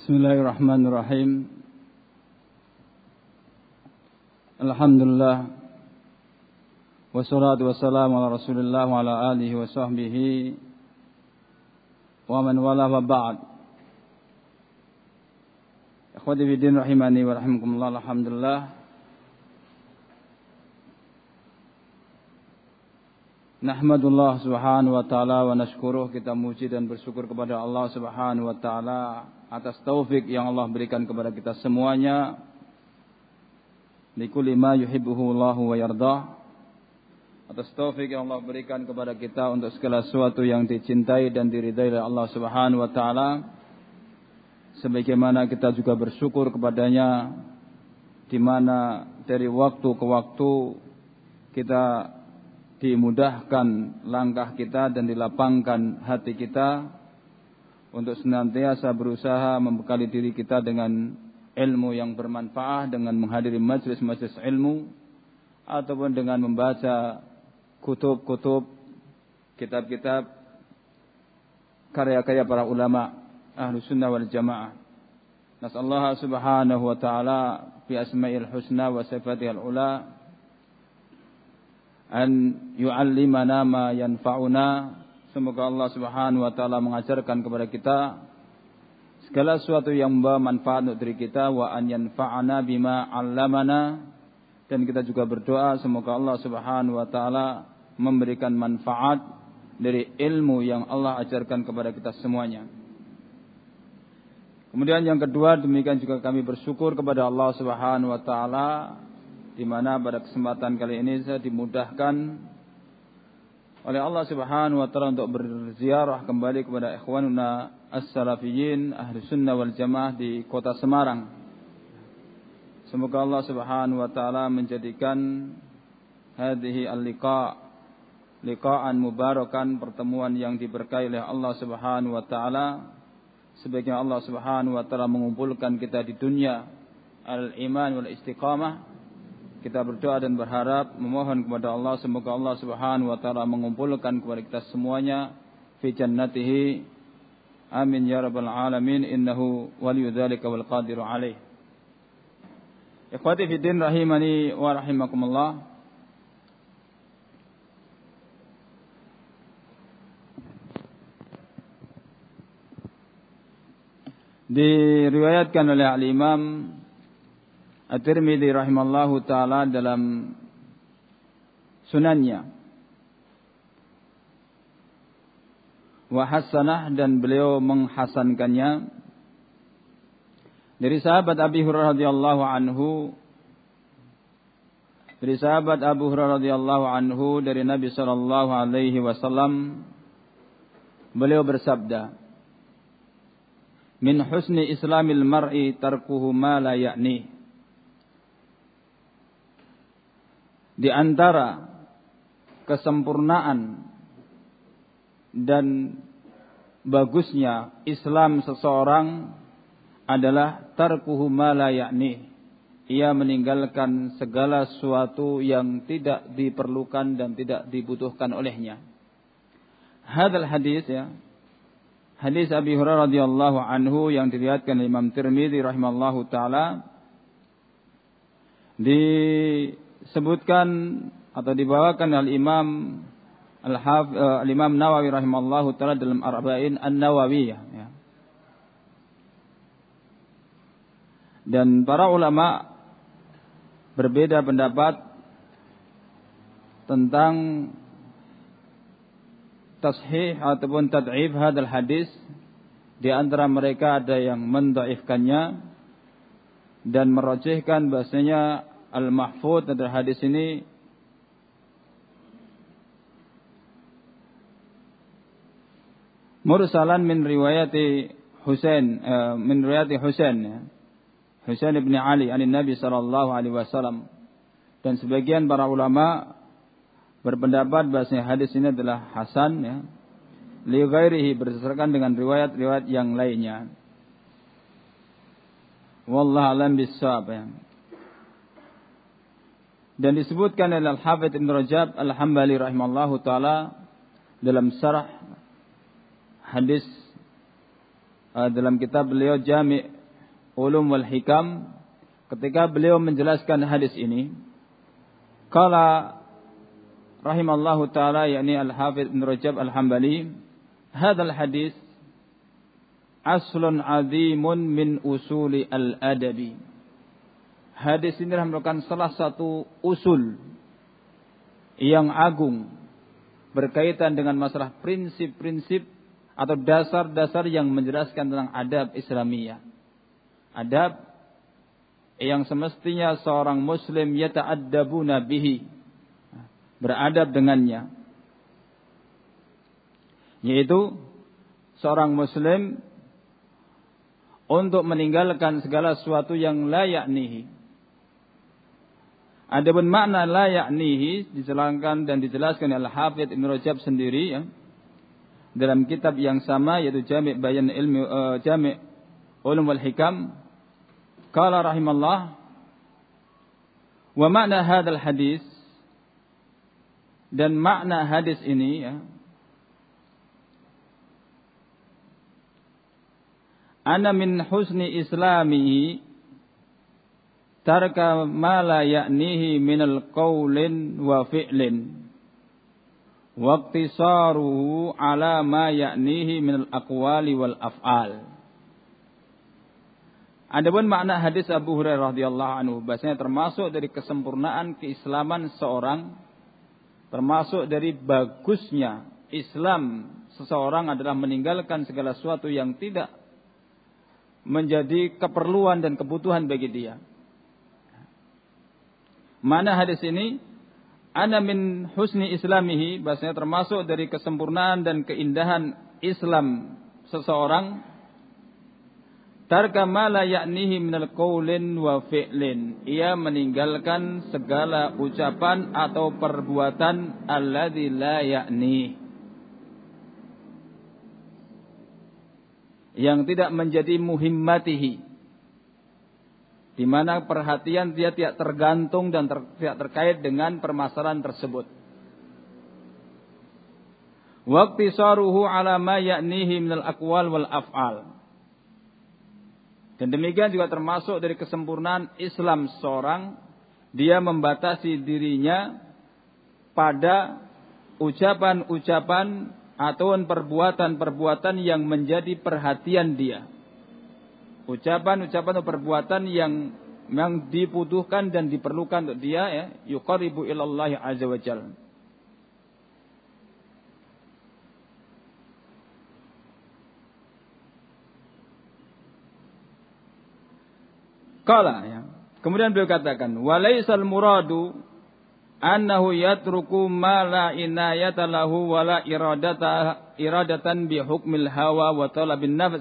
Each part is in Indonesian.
Bismillahirrahmanirrahim. Alhamdulillah. Wassalatu wassalamu ala Rasulillah wa ala alihi wa sahbihi wa man wala wa ba'd. Ikhwati fiddin rahimani wa rahimakumullah. Alhamdulillah. Nahmadullah subhanahu wa ta'ala wa nashkuruh. Kita muji dan bersyukur kepada Allah subhanahu wa ta'ala atas taufik yang Allah berikan kepada kita semuanya. Likulli ma yuhibbuhu Allahu wa yardah. Atas taufik yang Allah berikan kepada kita untuk segala sesuatu yang dicintai dan diridai oleh Allah subhanahu wa ta'ala. Sebagaimana kita juga bersyukur kepadanya, di mana dari waktu ke waktu kita dimudahkan langkah kita dan dilapangkan hati kita untuk senantiasa berusaha membekali diri kita dengan ilmu yang bermanfaat, dengan menghadiri majlis-majlis ilmu, ataupun dengan membaca kutub-kutub, kitab-kitab karya-karya para ulama Ahlus Sunnah wal Jamaah. Nas'allahu subhanahu wa ta'ala bi asma'il husna wa sifatihil ula an yu'allimana ma yanfa'una. Semoga Allah subhanahu wa ta'ala mengajarkan kepada kita segala sesuatu yang membawa manfaat untuk diri kita, wa an yanfa'ana bima 'allamana. Dan kita juga berdoa semoga Allah subhanahu wa ta'ala memberikan manfaat dari ilmu yang Allah ajarkan kepada kita semuanya. Kemudian yang kedua, demikian juga kami bersyukur kepada Allah subhanahu wa ta'ala, di mana pada kesempatan kali ini saya dimudahkan oleh Allah subhanahu wa ta'ala untuk berziarah kembali kepada ikhwanuna as-salafiyin Ahlus Sunnah wal Jamaah di kota Semarang. Semoga Allah subhanahu wa ta'ala menjadikan hadhihi liqa'an mubarakan, pertemuan yang diberkahi oleh Allah subhanahu wa ta'ala. Sebaiknya Allah subhanahu wa ta'ala mengumpulkan kita di dunia al-iman wal istiqamah. Kita berdoa dan berharap, memohon kepada Allah semoga Allah subhanahu wa ta'ala mengumpulkan kepada kita semuanya fi jannatihi. Amin ya rabbal alamin. Innahu waliyu dzalika wal qadiru alaih. Ikhwati fiddin rahimani wa rahimakumullah. Diriwayatkan oleh al-Imam At-Tirmidzi rahimallahu ta'ala dalam sunannya, wa hasanah, dan beliau menghasankannya, dari sahabat Abi Hurairah radhiyallahu anhu, dari sahabat Abu Hurairah radhiyallahu anhu, dari Nabi sallallahu alaihi wasallam, beliau bersabda, min husni islamil mar'i tarkuhu ma la ya'ni. Di antara kesempurnaan dan bagusnya Islam seseorang adalah tarkuhu ma la ya'ni. Ia meninggalkan segala sesuatu yang tidak diperlukan dan tidak dibutuhkan olehnya. Hadal hadis, ya, hadis Abi Hurairah radhiyallahu anhu yang diriwayatkan oleh Imam Tirmidzi rahimallahu taala, disebutkan atau dibawakan oleh Al-Imam Nawawi rahimallahu taala dalam Arba'in An-Nawawiyah, ya. Dan para ulama berbeda pendapat tentang tashih ataupun tad'if hadal hadis. Di antara mereka ada yang mendhaifkannya dan merajihkan bahasanya al-mahfuz dari hadis ini mursalan min riwayati Husain, ya. Husain bin Ali an Nabi sallallahu alaihi wasallam. Dan sebagian para ulama berpendapat bahasanya hadis ini adalah hasan, ya, li ghairihi, berdasarkan dengan riwayat-riwayat yang lainnya. Wallahu a'lam bissawab, ya. Dan disebutkan oleh Al-Hafidz Ibnu Rajab Al-Hambali rahimallahu taala dalam syarah hadis dalam kitab beliau Jami' Ulum wal Hikam ketika beliau menjelaskan hadis ini, qala rahimallahu taala, yakni Al-Hafidz Ibnu Rajab Al-Hambali, hadzal hadis aslun azimun min usuli al-adabi. Hadis ini merupakan salah satu usul yang agung berkaitan dengan masalah prinsip-prinsip atau dasar-dasar yang menjelaskan tentang adab Islamiyah. Adab yang semestinya seorang muslim yata'addabuna bihi, beradab dengannya. Yaitu seorang muslim untuk meninggalkan segala sesuatu yang la ya'nihi. Adapun makna la ya'nihi dijelaskan dan dijelaskan oleh Al-Hafidz Ibnu Rajab sendiri, ya, dalam kitab yang sama, yaitu Jami' Bayan Ilmi Jami' Ulum wal Hikam. Qala rahimallah, wa makna hadzal hadis, dan makna hadis ini, ya, ana min husni islamihi tarka ma la ya'nihi minal qawlin wa fi'lin wa iqtisaruhu ala ma ya'nihi minal aqwali wal af'al. Adapun makna hadis Abu Hurairah radhiyallahu anhu, bahasanya termasuk dari kesempurnaan keislaman seorang, termasuk dari bagusnya Islam seseorang adalah meninggalkan segala sesuatu yang tidak menjadi keperluan dan kebutuhan bagi dia. Mana hadis ini? Ana min husni islamihi, bahasanya termasuk dari kesempurnaan dan keindahan Islam seseorang, tarka ma la ya'nihi minal qaulin wa fi'lin, ia meninggalkan segala ucapan atau perbuatan alladzi la ya'ni, yang tidak menjadi muhimmatihi, di mana perhatian dia tidak tergantung dan tidak terkait dengan permasalahan tersebut. Waqtisaruhu ala ma ya'nihi minal aqwal wal af'al. Dan demikian juga termasuk dari kesempurnaan Islam seorang, dia membatasi dirinya pada ucapan-ucapan atau perbuatan-perbuatan yang menjadi perhatian dia. Ucapan-ucapan atau perbuatan yang dibutuhkan dan diperlukan untuk dia, ya, yuqarribu ilallahi azza wa jalla. Qala, ya. Kemudian beliau katakan, walaisal muradu annahu yatruku ma la inayata lahu wa la iradatan bi hukmil hawa wa talabin nafs.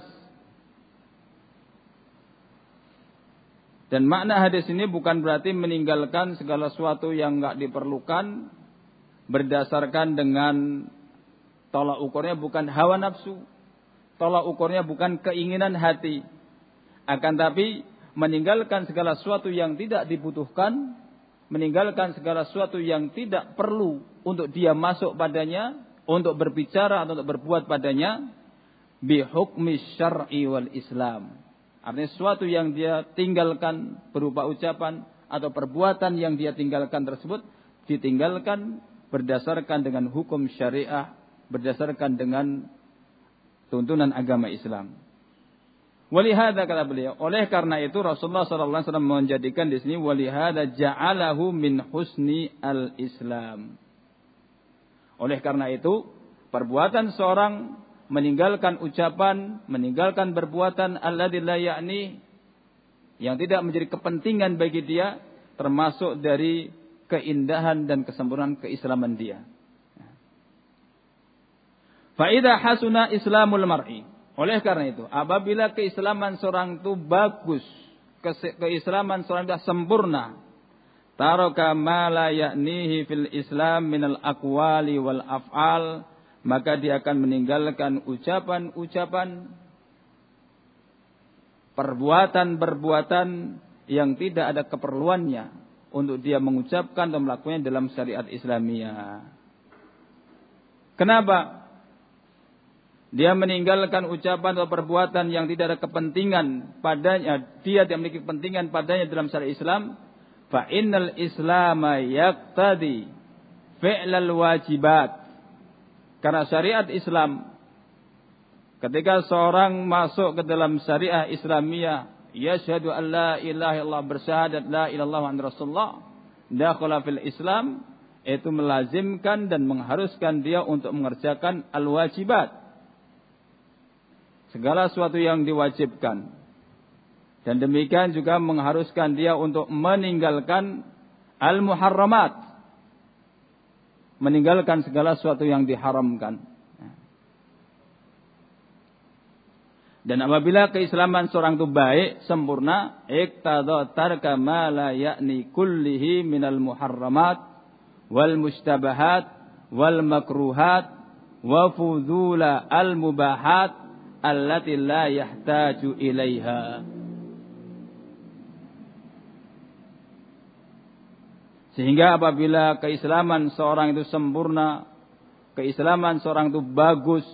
Dan makna hadis ini bukan berarti meninggalkan segala sesuatu yang enggak diperlukan berdasarkan dengan tolak ukurnya bukan hawa nafsu, tolak ukurnya bukan keinginan hati, akan tapi meninggalkan segala sesuatu yang tidak dibutuhkan, meninggalkan segala sesuatu yang tidak perlu untuk dia masuk padanya, untuk berbicara atau untuk berbuat padanya, bi hukmi syar'i wal Islam. Artinya sesuatu yang dia tinggalkan berupa ucapan atau perbuatan yang dia tinggalkan tersebut ditinggalkan berdasarkan dengan hukum syariah, berdasarkan dengan tuntunan agama Islam. Walihada, kata beliau, oleh karena itu Rasulullah sallallahu alaihi wasallam menjadikan di sini walihada ja'alahu min husni al-Islam. Oleh karena itu, perbuatan seorang meninggalkan ucapan, meninggalkan perbuatan alladzi la ya'ni, yang tidak menjadi kepentingan bagi dia, termasuk dari keindahan dan kesempurnaan keislaman dia. Fa idza hasuna islamul mar'i, oleh karena itu, apabila keislaman seorang itu bagus, keislaman seorang itu sempurna, taraka ma la ya'nihi fil Islam minal aqwali wal af'al, maka dia akan meninggalkan ucapan-ucapan, perbuatan-perbuatan yang tidak ada keperluannya untuk dia mengucapkan dan melakukannya dalam syariat Islamiyah. Kenapa? dia meninggalkan ucapan atau perbuatan yang tidak ada kepentingan padanya, dia tidak memiliki kepentingan padanya dalam syariat Islam, fa innal islama yaqtadi fi'lal wajibat. Karena syariat Islam, ketika seorang masuk ke dalam syariah Islamiyah, yashhadu an la ilaha illallah, bersyahadat la ilaha illallah wa anna rasulullah, dakhala fil Islam, itu melazimkan dan mengharuskan dia untuk mengerjakan al-wajibat. Segala sesuatu yang diwajibkan. Dan demikian juga mengharuskan dia untuk meninggalkan al-muharramat. Meninggalkan segala sesuatu yang diharamkan. Dan apabila keislaman seorang itu baik, sempurna, iqtada tarka ma la ya'ni kullihi minal muharramat wal mustabahat wal makruhat wa fudula al mubahat allati la yahtaju ilaiha. Sehingga apabila keislaman seorang itu sempurna, keislaman seorang itu bagus,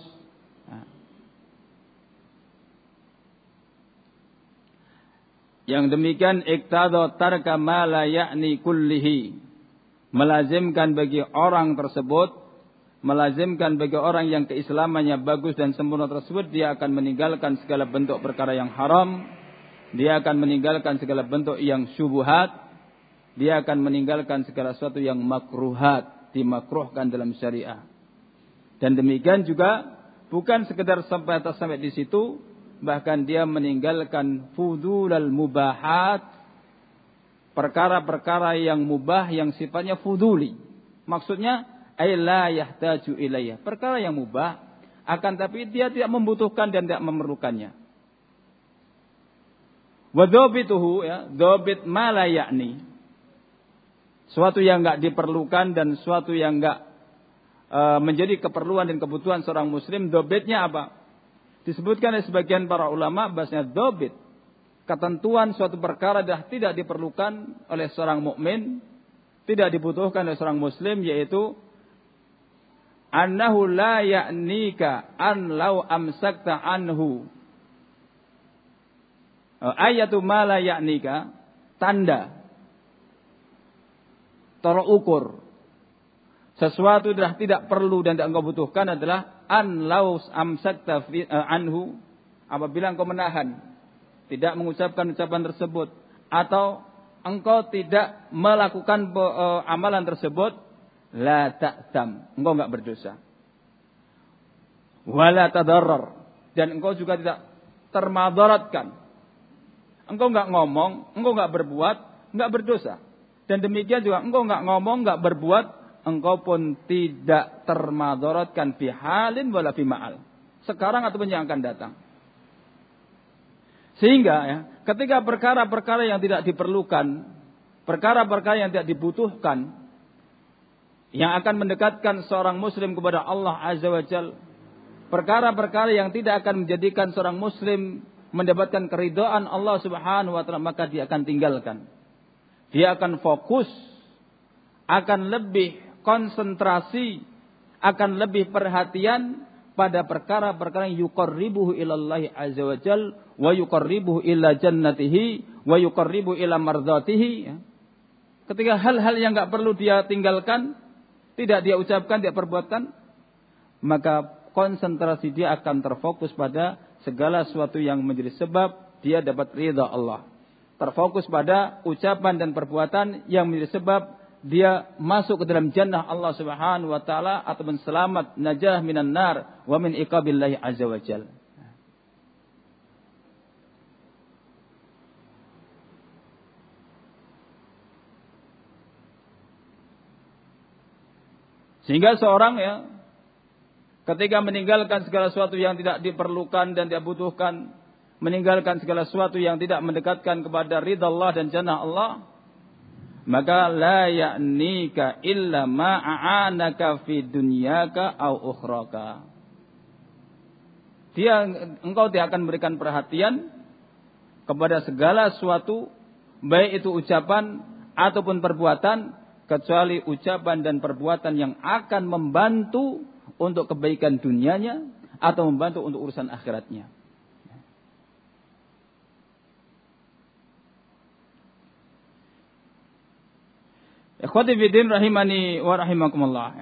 yang demikian iqtada tarka ma la ya'ni kullihi, melazimkan bagi orang tersebut, melazimkan bagi orang yang keislamannya bagus dan sempurna tersebut, dia akan meninggalkan segala bentuk perkara yang haram, dia akan meninggalkan segala bentuk yang syubhat, dia akan meninggalkan segala sesuatu yang makruhat, dimakruhkan dalam syariah. Dan demikian juga bukan sekedar sampai di situ, bahkan dia meninggalkan fudulal mubahat, perkara-perkara yang mubah yang sifatnya fuduli. Maksudnya ay la yahtaju ilayya, perkara yang mubah akan tapi dia tidak membutuhkan dan tidak memerlukannya. Wa dhabituhu, ya, dhabit ma la ya'ni, suatu yang enggak diperlukan dan suatu yang enggak menjadi keperluan dan kebutuhan seorang muslim. Dhabitnya apa? Disebutkan oleh sebagian para ulama bahasanya dhabit, ketentuan suatu perkara dah tidak diperlukan oleh seorang mukmin, tidak dibutuhkan oleh seorang muslim, yaitu annahu la ya'nika an law amsakta anhu. Ayatu ma la ya'nika, tanda tolok ukur sesuatu dah tidak perlu dan tidak engkau butuhkan adalah an law amsakta anhu, apabila engkau menahan, tidak mengucapkan ucapan tersebut, atau engkau tidak melakukan amalan tersebut, la ta'tam, engkau enggak berdosa. Wala tadarrar, dan engkau juga tidak termadaratkan. Engkau enggak ngomong, engkau enggak berbuat, enggak berdosa. Dan demikian juga engkau enggak ngomong, enggak berbuat, engkau pun tidak termadaratkan fi halin wala fi ma'al, sekarang ataupun yang akan datang. Sehingga ya, ketika perkara-perkara yang tidak diperlukan, perkara-perkara yang tidak dibutuhkan, yang akan mendekatkan seorang muslim kepada Allah Azza wa Jalla, perkara-perkara yang tidak akan menjadikan seorang muslim mendapatkan keridhaan Allah Subhanahu wa taala, maka dia akan tinggalkan. Dia akan fokus, akan lebih konsentrasi, akan lebih perhatian pada perkara-perkara yang yuqarribuhu ilallahi azza wa jal, wa yuqarribuhu ila jannatihi, wa yuqarribuhu ila mardatihi. Ketika hal-hal yang enggak perlu dia tinggalkan, tidak dia ucapkan, tidak perbuatkan, maka konsentrasi dia akan terfokus pada segala sesuatu yang menjadi sebab dia dapat ridha Allah. Terfokus pada ucapan dan perbuatan yang menjadi sebab dia masuk ke dalam jannah Allah Subhanahu wa taala, ataupun selamat najah minan nar wa min iqabillahi azza wa jalla. Sehingga seorang ya, ketika meninggalkan segala sesuatu yang tidak diperlukan dan tidak butuhkan, meninggalkan segala sesuatu yang tidak mendekatkan kepada ridha Allah dan jannah Allah, maka la ya'nika illa ma'anaka fi dunyaka au ukhraka. Engkau tidak akan memberikan perhatian kepada segala sesuatu, baik itu ucapan ataupun perbuatan, kecuali ucapan dan perbuatan yang akan membantu untuk kebaikan dunianya atau membantu untuk urusan akhiratnya. Ikhwati fiddin rahimani wa rahimakumullah.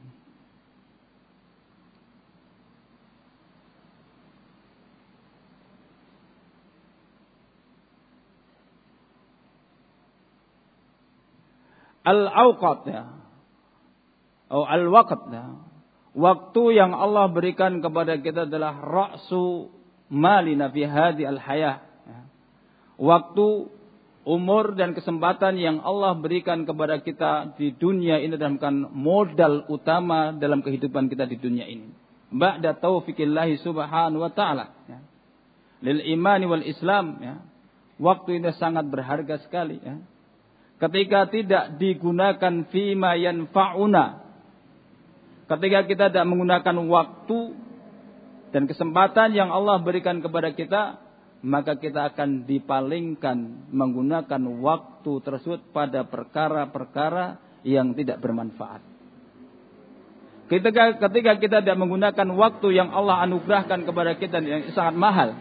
Al-awqat atau al-waqt. Waktu yang Allah berikan kepada kita adalah ra'su malina fi hadhi al-hayah. Waktu, umur dan kesempatan yang Allah berikan kepada kita di dunia ini adalah modal utama dalam kehidupan kita di dunia ini. Ba'da taufiqillahi subhanahu wa ta'ala. Lil imani wal islam. Waktu ini sangat berharga sekali. Ketika tidak digunakan fima yanfa'una. Ketika kita tidak menggunakan waktu dan kesempatan yang Allah berikan kepada kita, maka kita akan dipalingkan menggunakan waktu tersebut pada perkara-perkara yang tidak bermanfaat. Ketika kita tidak menggunakan waktu yang Allah anugerahkan kepada kita yang sangat mahal,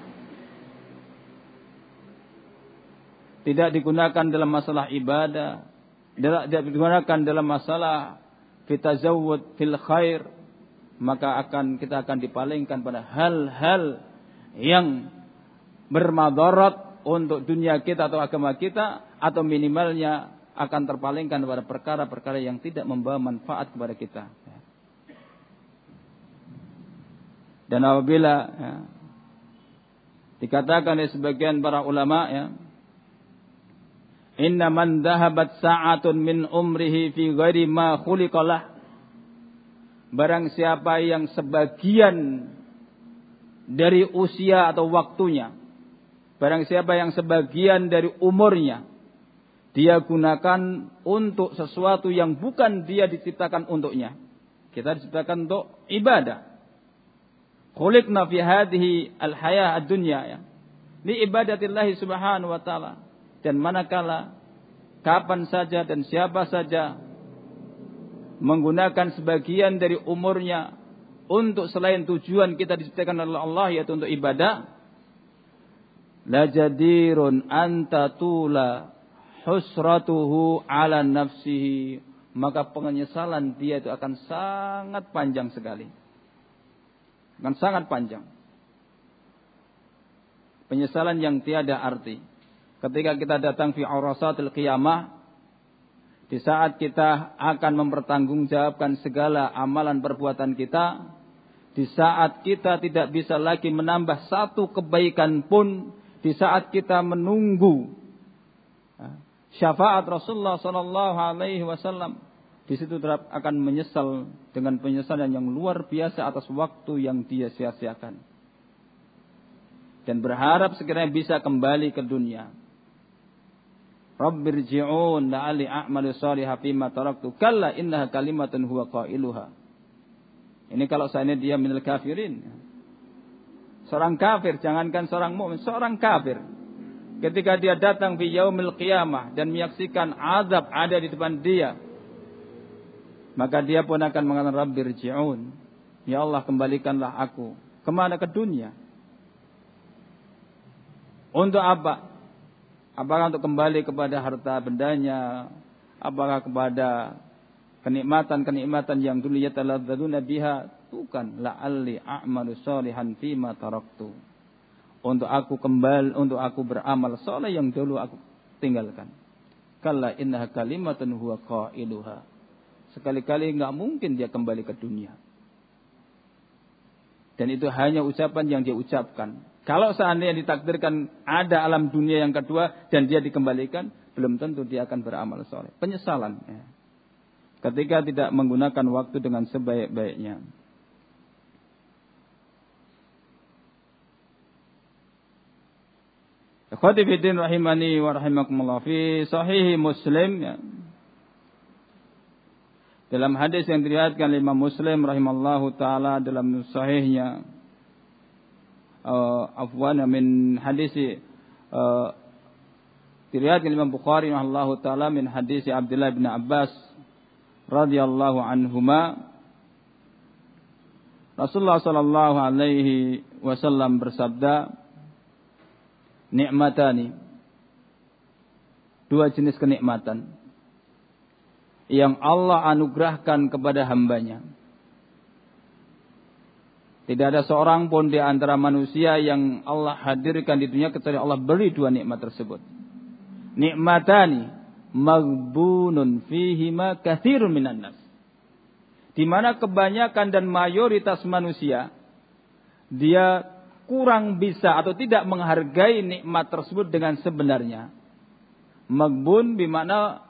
tidak digunakan dalam masalah ibadah, tidak digunakan dalam masalah fitazawwud fil khair, maka kita akan dipalingkan pada hal-hal yang bermadarat untuk dunia kita atau agama kita, atau minimalnya akan terpalingkan pada perkara-perkara yang tidak membawa manfaat kepada kita. Dan apabila dikatakan oleh sebagian para ulama, inna man dhahabat sa'atun min umrihi fi ghairi ma khuliqalah. Barang siapa yang sebagian dari usia atau waktunya, barang siapa yang sebagian dari umurnya dia gunakan untuk sesuatu yang bukan dia diciptakan untuknya. Kita diciptakan untuk ibadah. Khuliqna fi hadhihi al-hayah ad-dunya, li ibadatillahi subhanahu wa ta'ala. Dan manakala, kapan saja dan siapa saja menggunakan sebagian dari umurnya untuk selain tujuan kita diciptakan oleh Allah, yaitu untuk ibadah, la jadirun anta tula husratuhu ala nafsihi, maka penyesalan dia itu akan sangat panjang sekali. Akan sangat panjang. Penyesalan yang tiada arti. Ketika kita datang fi aurasatil qiyamah, di saat kita akan mempertanggungjawabkan segala amalan perbuatan kita, di saat kita tidak bisa lagi menambah satu kebaikan pun, di saat kita menunggu syafaat Rasulullah sallallahu alaihi wasallam, di situ akan menyesal dengan penyesalan yang luar biasa atas waktu yang dia sia-siakan. Dan berharap sekiranya bisa kembali ke dunia. Rabbirji'un la'ali a'malu shalihan fima taraktu kalla innaha kalimatun huwa qailuha. Ini kalau seandainya dia minal kafirin. Seorang kafir, jangankan seorang mukmin, seorang kafir ketika dia datang fi yaumil qiyamah dan menyaksikan azab ada di depan dia, maka dia pun akan mengatakan Rabbirji'un, ya Allah kembalikanlah aku. Kemana? Ke dunia. Untuk apa? Apakah untuk kembali kepada harta bendanya? Apakah kepada kenikmatan-kenikmatan yang dulu yataladzadzuna biha? Bukan. La'alli a'malu shalihan fima taraktu. Untuk aku kembali, untuk aku beramal saleh yang dulu aku tinggalkan. Kalla innaha kalimatun huwa qailuha. Sekali-kali enggak mungkin dia kembali ke dunia. Dan itu hanya ucapan yang dia ucapkan. Kalau seandainya ditakdirkan ada alam dunia yang kedua dan dia dikembalikan, belum tentu dia akan beramal soleh. Penyesalan. Ketika tidak menggunakan waktu dengan sebaik-baiknya. Ikhwati fiddin rahimani wa rahimakumullah. Fi sahih Muslim, dalam hadis yang diriwayatkan oleh Imam Muslim rahimallahu taala dalam sahihnya, afwan min hadis diriwayatkan Imam Bukhari rahimahullahu taala min hadis Abdullah bin Abbas radhiyallahu anhuma, Rasulullah sallallahu alaihi wasallam bersabda, nikmatani, dua jenis kenikmatan yang Allah anugerahkan kepada hambanya. Tidak ada seorang pun di antara manusia yang Allah hadirkan di dunia kecuali Allah beri dua nikmat tersebut. Nikmatani maghbunun fihima katsirun minan nas. Di mana kebanyakan dan mayoritas manusia dia kurang bisa atau tidak menghargai nikmat tersebut dengan sebenarnya. Maghbun bermakna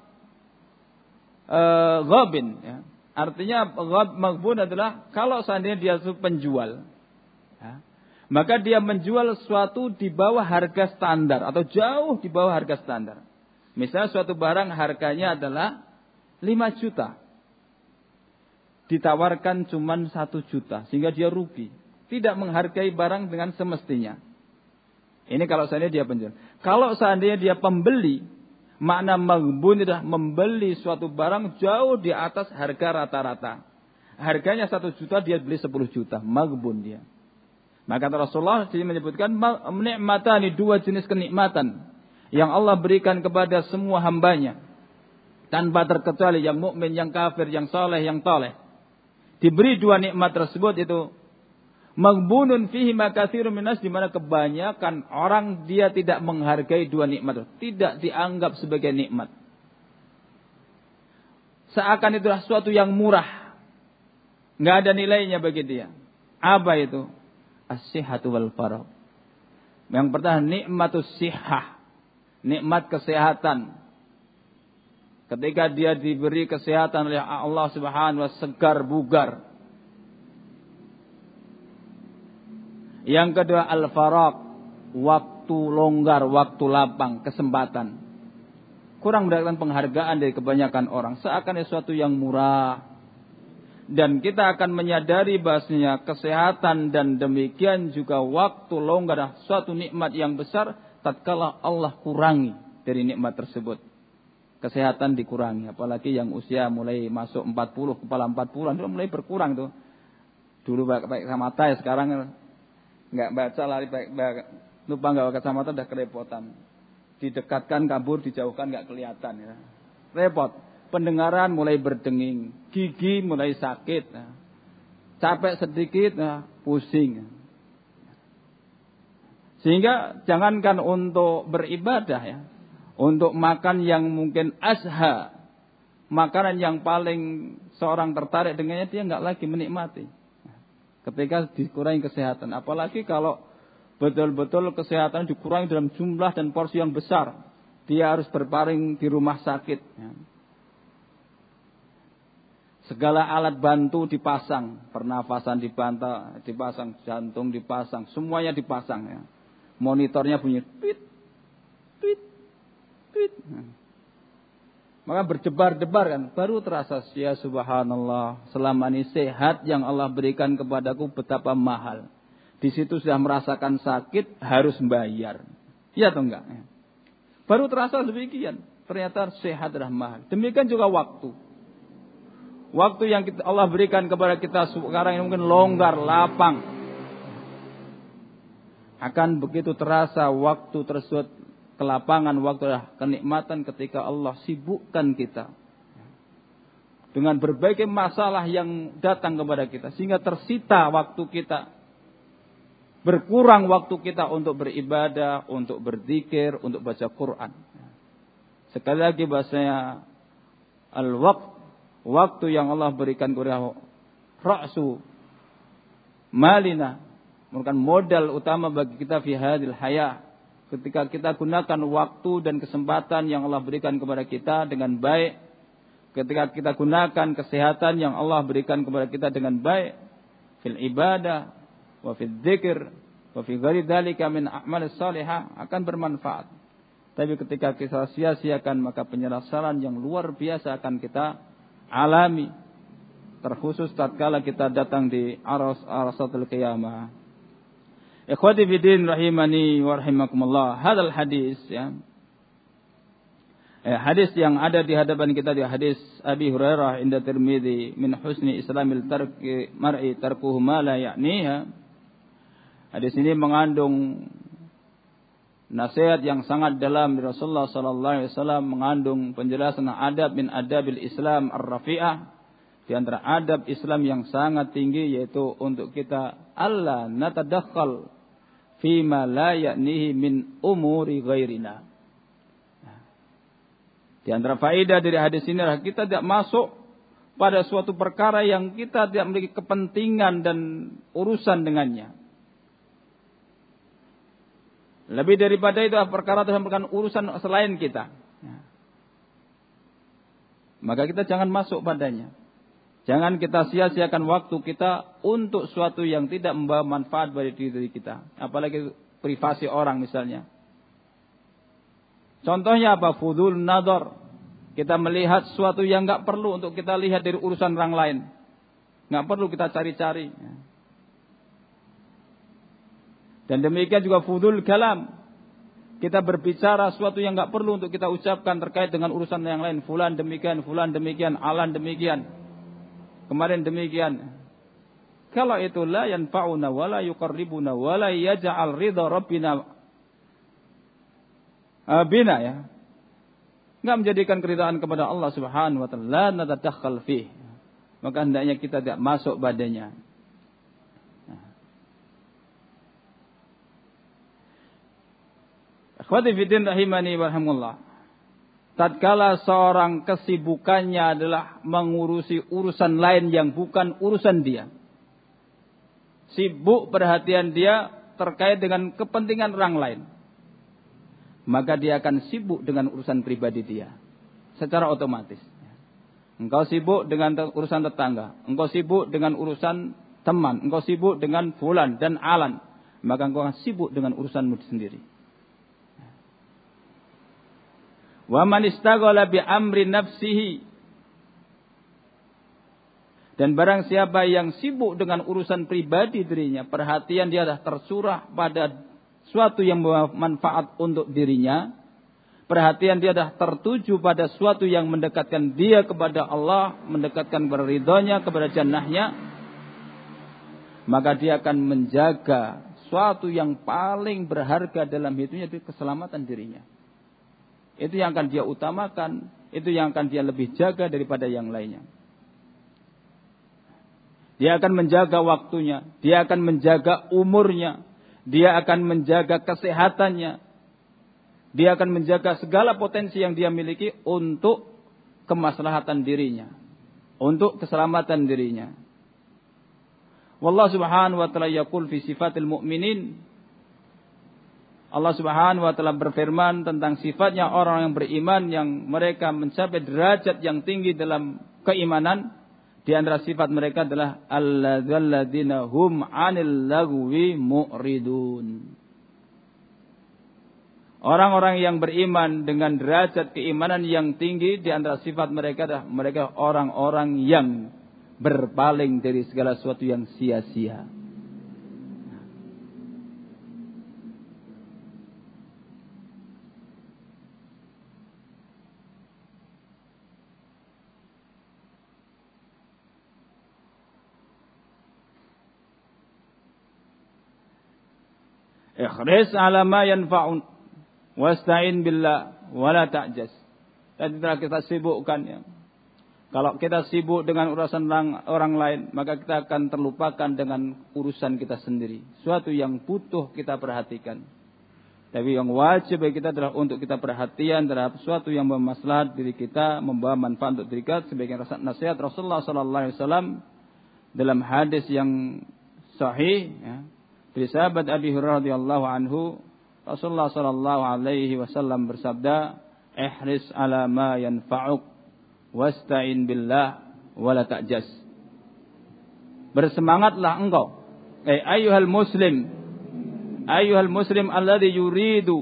ghabin, ya. Artinya maghbun adalah kalau seandainya dia itu penjual, ya, maka dia menjual sesuatu di bawah harga standar atau jauh di bawah harga standar. Misalnya suatu barang harganya adalah 5 juta. Ditawarkan cuma 1 juta sehingga dia rugi. Tidak menghargai barang dengan semestinya. Ini kalau seandainya dia penjual. Kalau seandainya dia pembeli, makna maghbun adalah membeli suatu barang jauh di atas harga rata-rata. Harganya 1 juta, dia beli 10 juta. Maghbun dia. Maka Rasulullah menyebutkan nikmatani, dua jenis kenikmatan yang Allah berikan kepada semua hambanya. Tanpa terkecuali yang mukmin, yang kafir, yang saleh, yang thaleh. Diberi dua nikmat tersebut itu maghbunun fihi ma katsirun minas, di mana kebanyakan orang dia tidak menghargai dua nikmat itu, tidak dianggap sebagai nikmat. Seakan itulah suatu yang murah, enggak ada nilainya bagi dia. Apa itu? As-sihhatu wal faragh. Yang pertama nikmatus sihhah, nikmat kesehatan. Ketika dia diberi kesehatan oleh Allah Subhanahu wa ta'ala, segar bugar. Yang kedua al-faraq, waktu longgar, waktu lapang, kesempatan. Kurang mendapatkan penghargaan dari kebanyakan orang. Seakan sesuatu yang murah. Dan kita akan menyadari bahasanya kesehatan dan demikian juga waktu longgar, suatu nikmat yang besar tatkala Allah kurangi dari nikmat tersebut. Kesehatan dikurangi, apalagi yang usia mulai masuk 40, kepala 40 itu mulai berkurang tuh. Dulu pakai kacamata, ya sekarang enggak baca lari lupa enggak pakai kacamata udah kerepotan. Didekatkan kabur, dijauhkan enggak kelihatan ya. Repot. Pendengaran mulai berdenging, gigi mulai sakit, ya. Capek sedikit, ya, pusing. Sehingga jangankan untuk beribadah ya, untuk makan yang mungkin asha, makanan yang paling seorang tertarik dengannya, dia enggak lagi menikmati. Ketika dikurangi kesehatan, apalagi kalau betul-betul kesehatan dikurangi dalam jumlah dan porsi yang besar, dia harus berbaring di rumah sakit. Ya. Segala alat bantu dipasang, pernafasan dipasang, jantung dipasang, semuanya dipasang. Ya. Monitornya bunyi, pit, pit, pit. Nah. Maka berdebar-debar kan, baru terasa, ya subhanallah, selama ini sehat yang Allah berikan kepadaku betapa mahal. Di situ sudah merasakan sakit, harus bayar. Iya atau enggak? Baru terasa demikian, ternyata sehat adalah mahal. Demikian juga waktu. Waktu yang Allah berikan kepada kita sekarang ini mungkin longgar, lapang. Akan begitu terasa waktu tersebut, kelapangan waktu adalah kenikmatan ketika Allah sibukkan kita dengan berbagai masalah yang datang kepada kita, sehingga tersita waktu kita, berkurang waktu kita untuk beribadah, untuk berzikir, untuk baca Quran. Sekali lagi bahasanya al-waqt, waktu yang Allah berikan kepada ra'su malina, merupakan modal utama bagi kita fi hadil hayah. Ketika kita gunakan waktu dan kesempatan yang Allah berikan kepada kita dengan baik, ketika kita gunakan kesehatan yang Allah berikan kepada kita dengan baik, fil ibadah, wa fil dzikir, wa fi ghairi dzalika min a'malis salihah, akan bermanfaat. Tapi ketika kita sia-siakan, maka penyesalan yang luar biasa akan kita alami, terkhusus tatkala kita datang di arasatul qiyamah. Ikhwati fiddin rahimani wa rahimakumullah. Hadal hadis ya, Hadis yang ada di hadapan kita di hadis Abi Hurairah inda Tirmidzi min husni islamil mar'i tarkuhu ma la ya'niha. Hadis ini mengandung nasihat yang sangat dalam dari Rasulullah sallallahu alaihi wasallam, mengandung penjelasan adab min adabil Islam ar-rafi'ah. Di antara adab Islam yang sangat tinggi yaitu untuk kita alla natadakhal fi ma la ya'nihi min umuri ghairina. Di antara faedah dari hadis ini adalah kita tidak masuk pada suatu perkara yang kita tidak memiliki kepentingan dan urusan dengannya. Lebih daripada itu perkara itu merupakan urusan selain kita. Maka kita jangan masuk padanya. Jangan kita sia-siakan waktu kita untuk suatu yang tidak membawa manfaat bagi diri kita. Apalagi privasi orang misalnya. Contohnya apa? Fudul nadar. Kita melihat sesuatu yang enggak perlu untuk kita lihat dari urusan orang lain. Enggak perlu kita cari-cari. Dan demikian juga fudul kalam. Kita berbicara sesuatu yang enggak perlu untuk kita ucapkan terkait dengan urusan yang lain. Fulan demikian, alan demikian. Kemarin demikian. Kalau itu la yanfa'una wa la yuqarribuna wa la yaj'al ridha rabbina bina ya. Enggak menjadikan keridhaan kepada Allah Subhanahu wa taala, la natadakhal fih. Maka hendaknya kita tidak masuk padanya. Akhwati fiddin rahimani warhamullah. Tatkala seorang kesibukannya adalah mengurusi urusan lain yang bukan urusan dia. Sibuk perhatian dia terkait dengan kepentingan orang lain. Maka dia akan sibuk dengan urusan pribadi dia. Secara otomatis. Engkau sibuk dengan urusan tetangga. Engkau sibuk dengan urusan teman. Engkau sibuk dengan fulan dan alan. Maka engkau akan sibuk dengan urusanmu sendiri. Wa man istaghala bi amri nafsihi. Dan barang siapa yang sibuk dengan urusan pribadi dirinya. Perhatian dia dah tersurah pada suatu yang bermanfaat untuk dirinya. Perhatian dia dah tertuju pada suatu yang mendekatkan dia kepada Allah. Mendekatkan kepada ridhonya, kepada jannahnya. Maka dia akan menjaga suatu yang paling berharga dalam hidupnya, itu keselamatan dirinya. Itu yang akan dia utamakan. Itu yang akan dia lebih jaga daripada yang lainnya. Dia akan menjaga waktunya. Dia akan menjaga umurnya. Dia akan menjaga kesehatannya. Dia akan menjaga segala potensi yang dia miliki untuk kemaslahatan dirinya. Untuk keselamatan dirinya. Wallahu subhanahu wa ta'ala yaqul fi sifatil mu'minin. Allah subhanahu wa ta'ala berfirman tentang sifatnya orang yang beriman yang mereka mencapai derajat yang tinggi dalam keimanan. Di antara sifat mereka adalah alladzina hum 'anil lagwi mu'ridun. Orang-orang yang beriman dengan derajat keimanan yang tinggi, di antara sifat mereka adalah mereka orang-orang yang berpaling dari segala sesuatu yang sia-sia. Ikhris ala ma yanfa'un wasta'in billah wala ta'jas. Dan telah kita sibukkan ya. Kalau kita sibuk dengan urusan orang lain, maka kita akan terlupakan dengan urusan kita sendiri. Suatu yang butuh kita perhatikan. Tapi yang wajib bagi kita adalah untuk kita perhatian terhadap suatu yang bermaslahat diri kita, membawa manfaat untuk diri kita. Sebagai nasihat Rasulullah sallallahu alaihi wasallam dalam hadis yang sahih ya. Dari sahabat Abi Hurairah radhiyallahu anhu, Rasulullah sallallahu alaihi wasallam bersabda, "Ihris ala ma yanfa'uk wasta'in billah wala ta'jas." Bersemangatlah engkau, ayyuhal muslim alladhi yuridu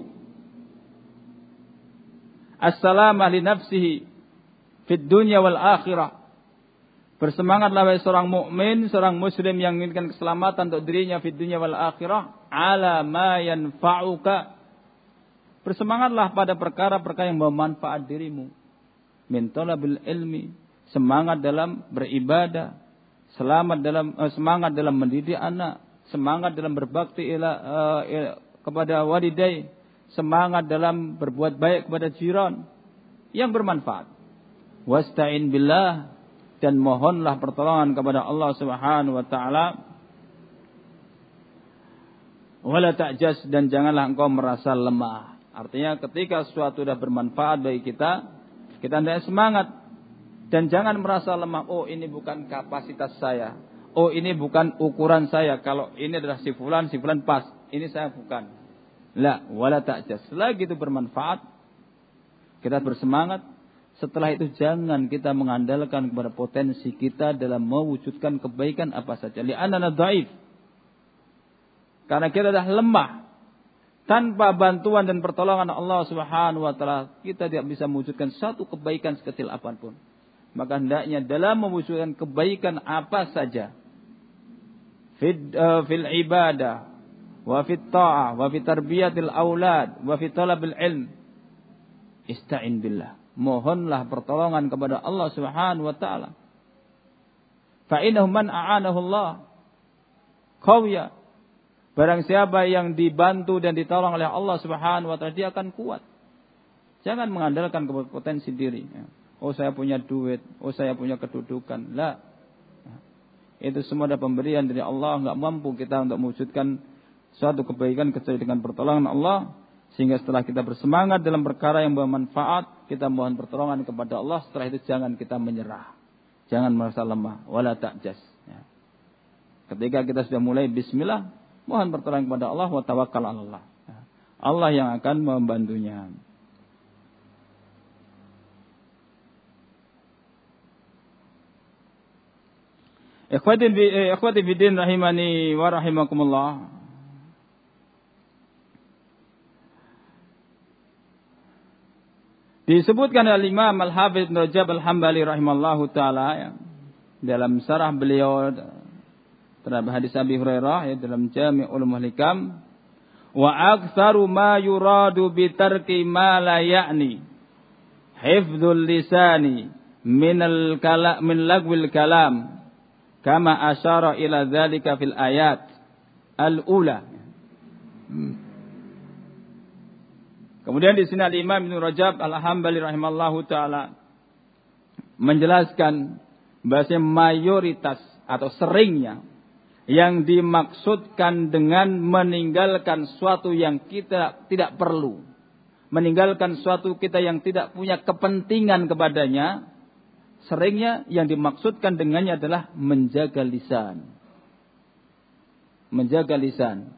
as-salamah li nafsihi fid dunya wal akhirah. Bersemangatlah wahai seorang mukmin, seorang muslim yang menginginkan keselamatan untuk dirinya di dunia wal akhirah, ala ma yanfa'uka, Bersemangatlah pada perkara-perkara yang bermanfaat dirimu. Min talabil ilmi, semangat dalam beribadah, semangat dalam mendidik anak, semangat dalam berbakti kepada walidai, semangat dalam berbuat baik kepada jiran yang bermanfaat. Wasta'in billah, dan mohonlah pertolongan kepada Allah Subhanahu wa taala. Wala ta'jas, dan janganlah engkau merasa lemah. Artinya ketika sesuatu sudah bermanfaat bagi kita hendaknya semangat dan jangan merasa lemah. Oh, ini bukan kapasitas saya. Oh, ini bukan ukuran saya. Kalau ini adalah si fulan pas. Ini saya bukan. La, wala ta'jas. Selagi itu bermanfaat, kita bersemangat. Setelah itu jangan kita mengandalkan kepada potensi kita dalam mewujudkan kebaikan apa saja. Li'annana dhaif. Karena kita dah lemah. Tanpa bantuan dan pertolongan Allah Subhanahu wa taala, kita tidak bisa mewujudkan satu kebaikan sekecil apapun. Maka hendaknya dalam mewujudkan kebaikan apa saja, fil ibadah, wa fit ta'ah, wa fi tarbiyatil aulad, wa fi talabil ilm, ista'in billah. Mohonlah pertolongan kepada Allah Subhanahu wa taala. Fa innahu man a'anahu Allah qawiya. Barang siapa yang dibantu dan ditolong oleh Allah Subhanahu wa taala, dia akan kuat. Jangan mengandalkan kepada potensi diri. Oh, saya punya duit, oh saya punya kedudukan. La. Itu semua adalah pemberian dari Allah, enggak mampu kita untuk mewujudkan suatu kebaikan kecuali dengan pertolongan Allah. Sehingga setelah kita bersemangat dalam perkara yang bermanfaat, kita mohon pertolongan kepada Allah. Setelah itu jangan kita menyerah. Jangan merasa lemah, wala ta'jas. Ketika kita sudah mulai bismillah, mohon pertolongan kepada Allah, wa tawakkal 'ala Allah. Allah yang akan membantunya. Ikhwati fiddin rahimani wa rahimakumullah. Disebutkan oleh Imam Al-Hafidz Ibnu Rajab Al-Hambali rahimallahu taala dalam syarah beliau terhadap hadis Abi Hurairah dalam Jami'ul Hikam, wa aktsaru ma yuradu bi tarki ma la ya'ni hifdzul lisani min lagwil kalam kama asyara ila dzalika fil ayat al-ula. Kemudian di sini Imam Ibnu Rajab Al-Hambali rahimallahu taala menjelaskan bahwa mayoritas atau seringnya yang dimaksudkan dengan meninggalkan suatu yang kita tidak perlu, meninggalkan suatu kita yang tidak punya kepentingan kepadanya, seringnya yang dimaksudkan dengannya adalah menjaga lisan. Menjaga lisan.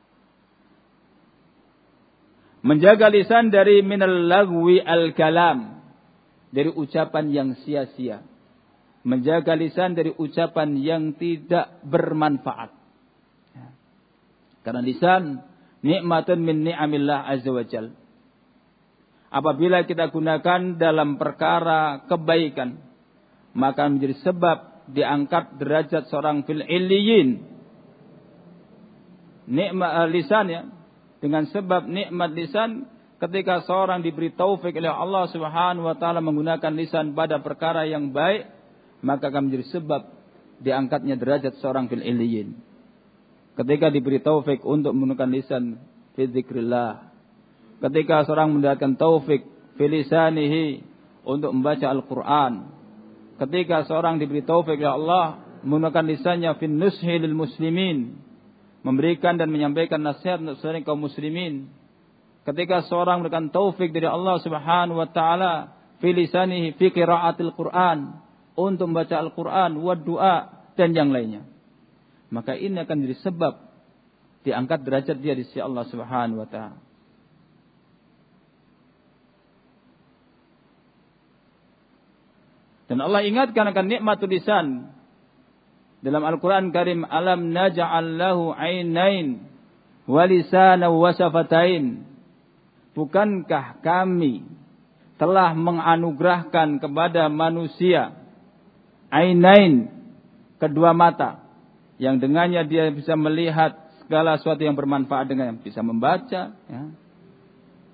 Menjaga lisan dari minal lagwi al-kalam, dari ucapan yang sia-sia. Menjaga lisan dari ucapan yang tidak bermanfaat. Karena lisan nikmatun min ni'amillah azza wa jal. Apabila kita gunakan dalam perkara kebaikan, maka menjadi sebab diangkat derajat seorang fil illiyin. Nikmat lisan ya. Dengan sebab nikmat lisan, ketika seorang diberi taufik oleh Allah Subhanahu wa taala menggunakan lisan pada perkara yang baik, maka akan menjadi sebab diangkatnya derajat seorang fil illiyin. Ketika diberi taufik untuk menggunakan lisan fi dzikrillah, ketika seorang mendapatkan taufik fi lisanihi untuk membaca Al-Qur'an, ketika seorang diberi taufik oleh Allah menggunakan lisannya fi nushi lil muslimin, memberikan dan menyampaikan nasihat untuk seluruh kaum muslimin, ketika seorang mendapatkan taufik dari Allah Subhanahu wa taala fi lisanihi fi qiraatil Qur'an, untuk membaca Al-Quran, wa doa, dan yang lainnya. Maka ini akan jadi sebab diangkat derajat dia di sisi Allah Subhanahu wa ta'ala. Dan Allah ingatkan akan nikmatul lisan. Dalam Al-Quran Karim, alam naj'al lahu ainain wa lisanan wa shafatain. Bukankah kami telah menganugerahkan kepada manusia ainain, kedua mata, yang dengannya dia bisa melihat segala sesuatu yang bermanfaat, dengan yang bisa membaca, ya.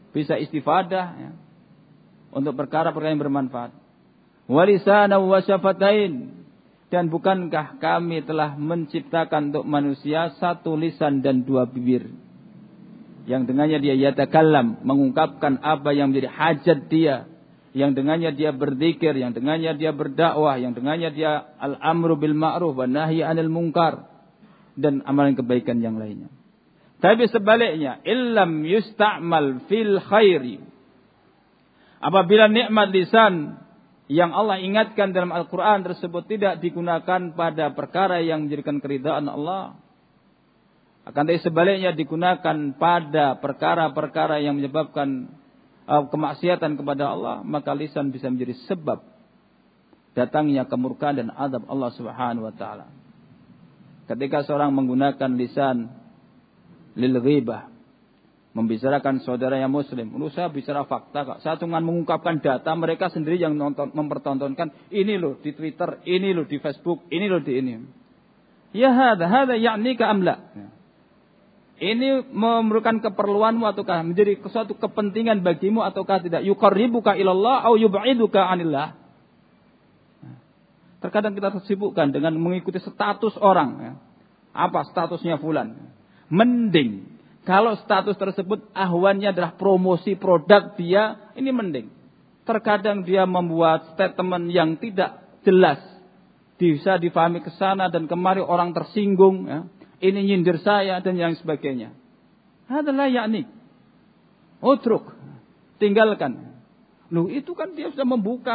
bisa istifadah ya, untuk perkara-perkara yang bermanfaat. Walisanan wa syafatain, dan bukankah kami telah menciptakan untuk manusia satu lisan dan dua bibir, yang dengannya dia yatakallam, mengungkapkan apa yang menjadi hajat dia, yang dengannya dia berzikir, yang dengannya dia berdakwah, yang dengannya dia al-amru bil ma'ruf wa nahyi 'anil munkar, dan amalan kebaikan yang lainnya. Tapi sebaliknya, illam yusta'mal fil khairi, apabila nikmat lisan yang Allah ingatkan dalam Al-Quran tersebut tidak digunakan pada perkara yang menjadikan keridhaan Allah, akan tetapi sebaliknya digunakan pada perkara-perkara yang menyebabkan kemaksiatan kepada Allah, maka lisan bisa menjadi sebab datangnya kemurkaan dan azab Allah Subhanahu wa taala. Ketika seorang menggunakan lisan lil ghibah, membicarakan saudara yang muslim, saya bicara fakta kok. Saya cuma mengungkapkan data, mereka sendiri yang mempertontonkan, ini loh di Twitter, ini loh di Facebook, ini loh di ini. Ya hadza ya'nika am la? Ini memerlukan keperluanmu ataukah menjadi suatu kepentingan bagimu ataukah tidak? Yuqarribuka ilallah au yub'iduka 'anillah. Terkadang kita tersibukkan dengan mengikuti status orang ya. Apa statusnya fulan? Mending kalau status tersebut ahwannya adalah promosi produk dia, ini mending. Terkadang dia membuat statement yang tidak jelas, bisa difahami ke sana dan kemari, orang tersinggung ya. Ini nyindir saya dan yang sebagainya. Adalah yakni utruk, tinggalkan. Loh, itu kan dia sudah membuka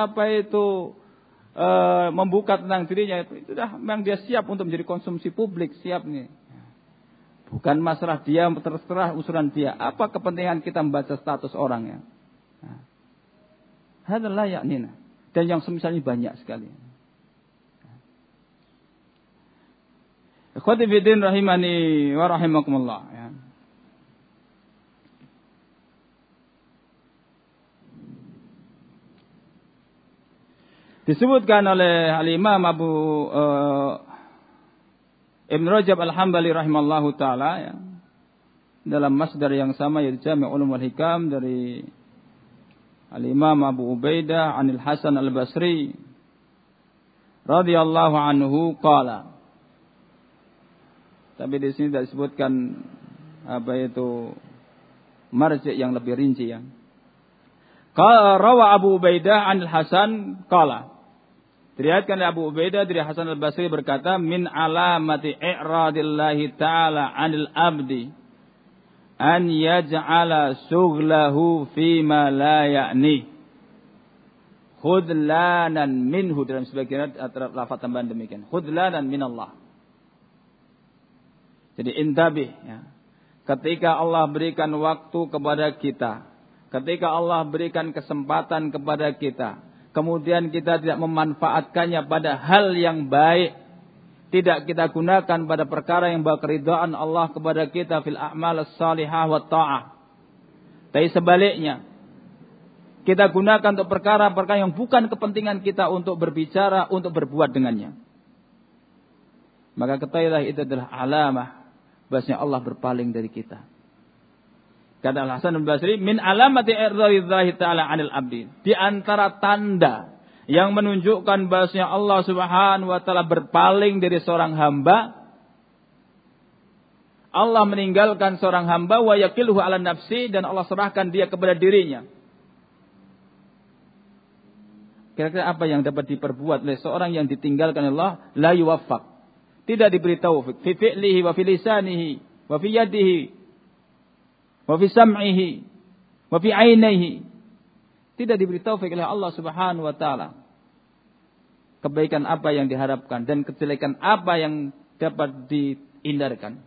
membuka tentang dirinya, itu sudah memang dia siap untuk menjadi konsumsi publik, siap nih. Bukan masalah dia terserah usulan dia. Apa kepentingan kita membaca status orang ya? Adalah yakni. Dan yang semisalnya banyak sekali. Ikhwati fiddin rahimani wa rahimakumullah ya. Disebutkan oleh Al-Imam Abu Ibn Rajab Al-Hambali rahimallahu ta'ala ya, dalam masdar yang sama yaitu Jami' Ulum wal Hikam dari Al-Imam Abu Ubaidah Anil Hasan Al-Basri radhiyallahu anhu qala. Tapi di sini tidak disebutkan marji' yang lebih rinci ya. Qala rawa Abu Ubaidah Anil Hasan qala. Diriwayatkan oleh Abu Ubaidah dari Hasan Al-Basri berkata, min alamati i'radillahi ta'ala 'anil abdi an yaj'ala sughlahu fima la ya'ni khudlanan minhu, dalam sebagian lafaz tambahan demikian, khudlanan minallah. Jadi intabih ya. Ketika Allah berikan waktu kepada kita, ketika Allah berikan kesempatan kepada kita, kemudian kita tidak memanfaatkannya pada hal yang baik, tidak kita gunakan pada perkara yang membawa keridhaan Allah kepada kita fil a'mal as-salihah wa ta'ah. Tapi sebaliknya, kita gunakan untuk perkara-perkara yang bukan kepentingan kita untuk berbicara, untuk berbuat dengannya. Maka ketahuilah itu adalah alamah bahwasanya Allah berpaling dari kita. Kata Hasan Al-Basri, min alamati irda'illahi ta'ala 'anil abdi. Di antara tanda yang menunjukkan bahwasanya Allah Subhanahu wa taala berpaling dari seorang hamba, Allah meninggalkan seorang hamba wa yakilhu 'ala nafsi, dan Allah serahkan dia kepada dirinya. Kira-kira apa yang dapat diperbuat oleh seorang yang ditinggalkan Allah? La yuwaffaq. Tidak diberi taufik fi fi'lihi wa fi lisanihi wa fi yadihi wa fi sam'ihi wa fi 'ainaihi. Tidak diberi taufik oleh Allah Subhanahu wa taala. Kebaikan apa yang diharapkan dan kejelekan apa yang dapat dihindarkan.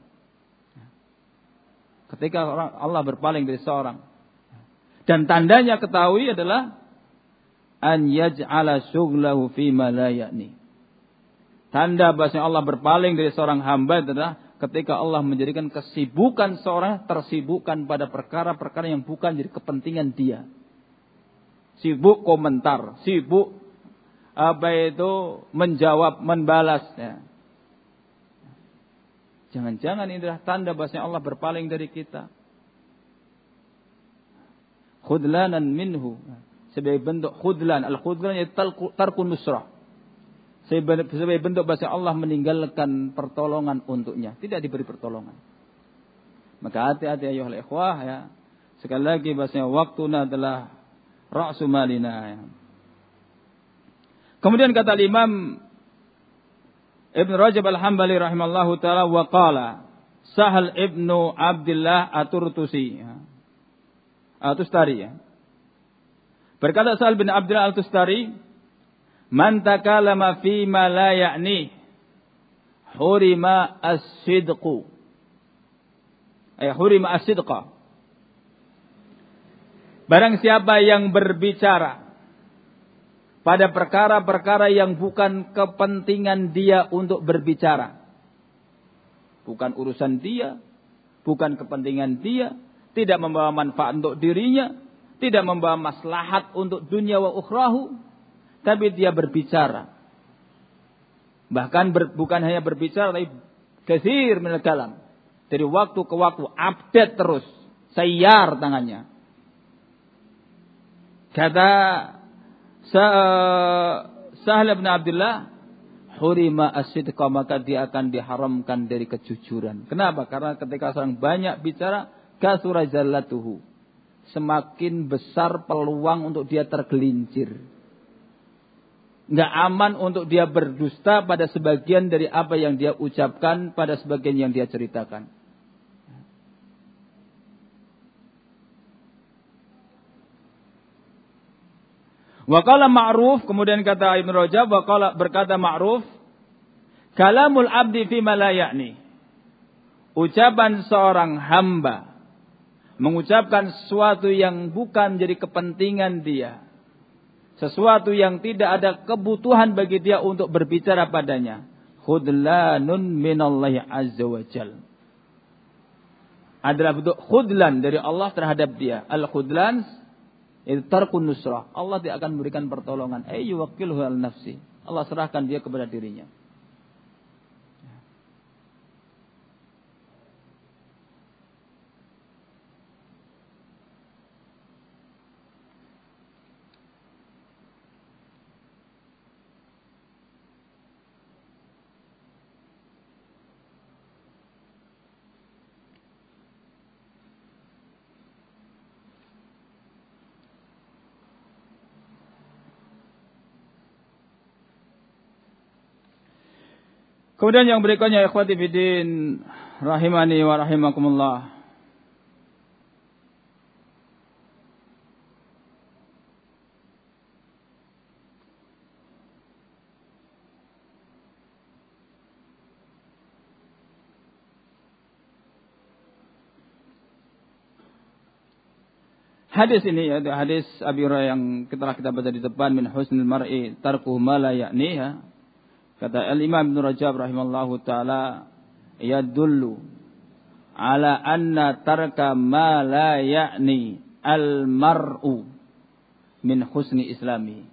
Ketika Allah berpaling dari seorang, dan tandanya ketahui adalah an yaj'ala syughlahu fi ma la ya'ni. Tanda bahwasanya Allah berpaling dari seorang hamba adalah ketika Allah menjadikan kesibukan seorang tersibukkan pada perkara-perkara yang bukan jadi kepentingan dia. Sibuk komentar, sibuk menjawab, membalas ya. Jangan-jangan ini adalah tanda bahwasanya Allah berpaling dari kita. khudlanan minhu, sebagai bentuk khudlan. Al-khudlan itu tarkun nusrah, sebagai bentuk bahasa Allah meninggalkan pertolongan untuknya, tidak diberi pertolongan. Maka hati-hati ayuhal ikhwah ya. Sekali lagi bahasanya waktuna adalah ra'su malina ya. Kemudian kata Imam Ibn Rajab Al-Hambali rahimallahu ta'ala wa qala Sahal ibnu Abdullah At-Turtusi ya. At-Tustari ya. Berkata Sahal bin Abdullah At-Tustari, man takalama fi ma la ya'ni hurima as-sidqu. Hurima as-sidqa. Barang siapa yang berbicara pada perkara-perkara yang bukan kepentingan dia untuk berbicara, bukan urusan dia, bukan kepentingan dia, tidak membawa manfaat untuk dirinya, tidak membawa maslahat untuk dunia wa ukhrahu, tapi dia berbicara. Bahkan bukan hanya berbicara, tapi katsir minal kalam. Dari waktu ke waktu, update terus, sayar tangannya. Kata Sahal bin Abdullah, hurima as-sidqa, maka dia akan diharamkan dari kejujuran. Kenapa? Karena ketika seorang banyak bicara, kasura zallatuhu, semakin besar peluang untuk dia tergelincir. Enggak aman untuk dia berdusta pada sebagian dari apa yang dia ucapkan, pada sebagian yang dia ceritakan. Wa qala Ma'ruf, kemudian kata Ibnu Rajab, berkata Ma'ruf, kalamul abdi fi ma la ya'ni. Ucapan seorang hamba mengucapkan sesuatu yang bukan jadi kepentingan dia, sesuatu yang tidak ada kebutuhan bagi dia untuk berbicara padanya, khudlanun minallahi azza wa jal. Adalah bentuk khudlan dari Allah terhadap dia. Al-khudlan itu tarkun nusrah. Allah tidak akan memberikan pertolongan. Yuwakkilhu al-nafsi. Allah serahkan dia kepada dirinya. Kemudian yang berikutnya, ikhwati fiddin rahimani wa rahimakumullah. Hadis ini ya, hadis Abi Hurairah yang telah kita baca di depan, min husnil mar'i tarkuhu ma la ya'niha. Kata Al-Imam Ibn Rajab rahimahullahu ta'ala, yadullu ala anna tarka ma la ya'ni al-mar'u min husni islami.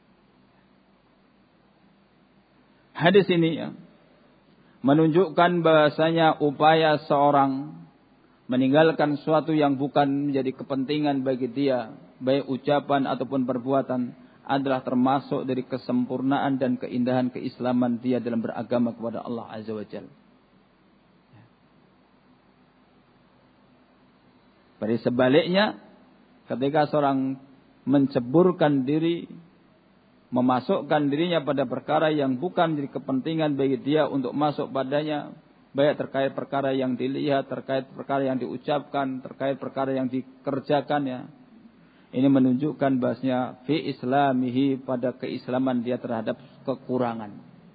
Hadis ini ya, menunjukkan bahasanya upaya seorang meninggalkan sesuatu yang bukan menjadi kepentingan bagi dia, baik ucapan ataupun perbuatan, adalah termasuk dari kesempurnaan dan keindahan keislaman dia dalam beragama kepada Allah Azza wa Jalla. Pada sebaliknya, ketika seorang menceburkan diri, memasukkan dirinya pada perkara yang bukan menjadi kepentingan bagi dia untuk masuk padanya, baik terkait perkara yang dilihat, terkait perkara yang diucapkan, terkait perkara yang dikerjakan ya. Ini menunjukkan bahasanya fi islamihi, pada keislaman dia terhadap kekurangan.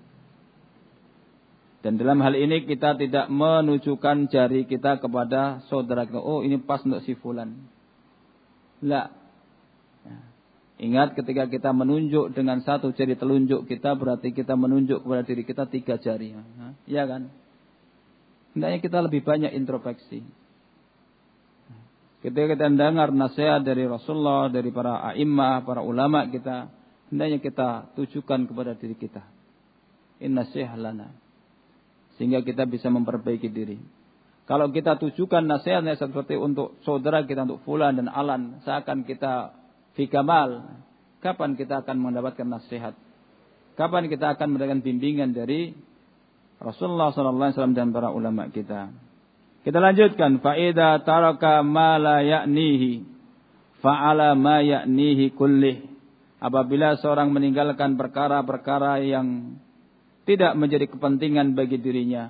Dan dalam hal ini kita tidak menunjukkan jari kita kepada saudara kita. Oh, ini pas untuk si fulan. La. Ingat, ketika kita menunjuk dengan satu jari telunjuk kita, berarti kita menunjuk kepada diri kita 3 jari. Iya kan? Hendaknya kita lebih banyak introspeksi. Ketika kita dengar nasihat dari Rasulullah, dari para a'immah, para ulama kita, hendaknya kita tujukan kepada diri kita. Inna syihlana. Sehingga kita bisa memperbaiki diri. Kalau kita tujukan nasihat-nasihat seperti untuk saudara kita, untuk fulan dan alan, seakan kita fi kamal, kapan kita akan mendapatkan nasihat? Kapan kita akan mendapatkan bimbingan dari Rasulullah SAW dan para ulama kita? Kita lanjutkan. Fa'idha taraka ma la ya'nihi fa'ala ma ya'nihi kullih. Apabila seorang meninggalkan perkara-perkara yang tidak menjadi kepentingan bagi dirinya,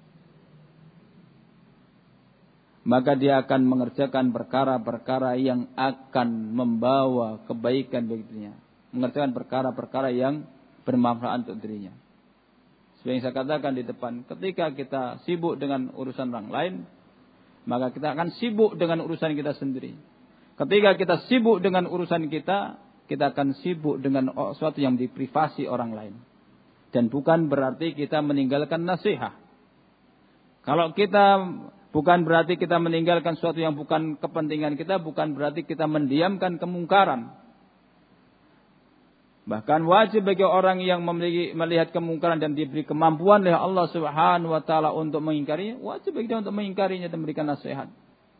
maka dia akan mengerjakan perkara-perkara yang akan membawa kebaikan bagi dirinya. Mengerjakan perkara-perkara yang bermanfaat untuk dirinya. Seperti yang saya katakan di depan, ketika kita sibuk dengan urusan orang lain, maka kita akan sibuk dengan urusan kita sendiri. Ketika kita sibuk dengan urusan kita akan sibuk dengan sesuatu yang diprivasi orang lain. Dan bukan berarti kita meninggalkan nasihat. Kalau kita bukan berarti kita meninggalkan sesuatu yang bukan kepentingan kita, bukan berarti kita mendiamkan kemungkaran. Bahkan wajib bagi orang yang melihat kemungkaran dan diberi kemampuan oleh Allah Subhanahu wa taala untuk mengingkarinya, wajib bagi dia untuk mengingkarinya dan memberikan nasihat.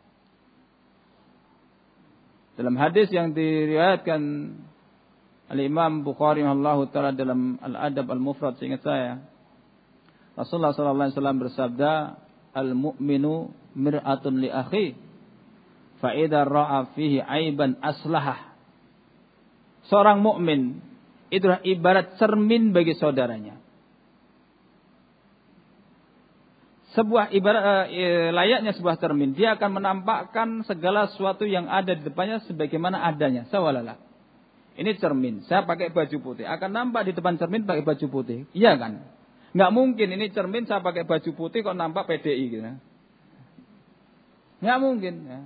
Dalam hadis yang diriwayatkan oleh Imam Bukhari rahimahullahu taala dalam Al-Adab Al-Mufrad, seingat saya, Rasulullah sallallahu alaihi wasallam bersabda, "Al-mu'minu mir'atun li akhi, fa idza ra'a fihi aiban aslah." Seorang mukmin itu ibarat cermin bagi saudaranya. Sebuah ibarat layaknya sebuah cermin, dia akan menampakkan segala sesuatu yang ada di depannya sebagaimana adanya. Sawalala. Ini cermin. Saya pakai baju putih, akan nampak di depan cermin pakai baju putih. Iya kan? Enggak mungkin ini cermin saya pakai baju putih kok nampak PDI gitu. Enggak mungkin, ya.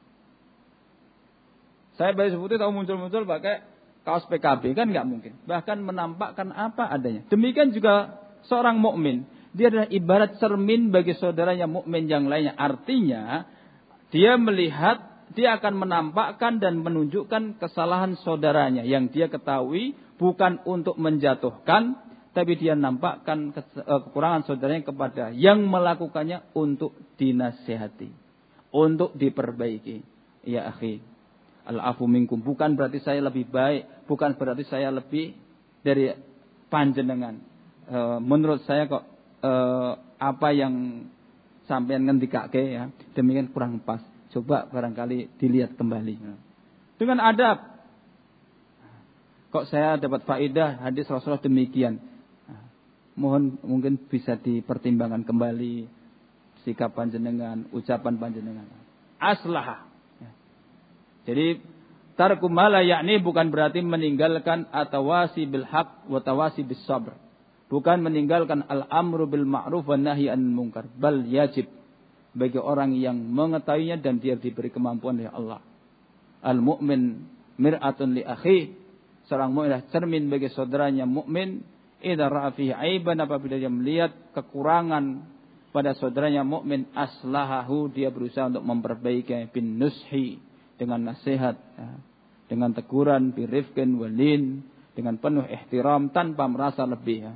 Saya baju putih tahu muncul-muncul pakai kaos PKB, kan enggak mungkin. Bahkan menampakkan apa adanya. Demikian juga seorang mukmin. Dia adalah ibarat cermin bagi saudaranya mukmin yang lainnya. Artinya, dia melihat, dia akan menampakkan dan menunjukkan kesalahan saudaranya yang dia ketahui bukan untuk menjatuhkan, tapi dia nampakkan kekurangan saudaranya kepada yang melakukannya untuk dinasihati, untuk diperbaiki. Ya akhi, al-afu minkum, bukan berarti saya lebih baik, bukan berarti saya lebih dari panjenengan. Menurut saya kok apa yang sampean ngendikake ya, demikian kurang pas. Coba barangkali dilihat kembali. Dengan adab. Kok saya dapat faedah hadis Rasulullah demikian. Mohon mungkin bisa dipertimbangkan kembali sikap panjenengan, ucapan panjenengan. Aslah. Jadi tarku mala yakni bukan berarti meninggalkan atawasi bil haq wa tawasi bis sabr. Bukan meninggalkan al-amru bil ma'ruf wa nahyi anil munkar, bal yajib bagi orang yang mengetahuinya dan dia diberi kemampuan oleh Allah. Al-mu'min mir'atun li akhi, seorang mukmin adalah cermin bagi saudaranya mukmin. Idza ra'a fihi aiban, apabila dia melihat kekurangan pada saudaranya mukmin, aslahahu, dia berusaha untuk memperbaiki bin nushi, dengan nasihat, dengan teguran, bi rifqin walin, dengan penuh ihtiram tanpa merasa lebih.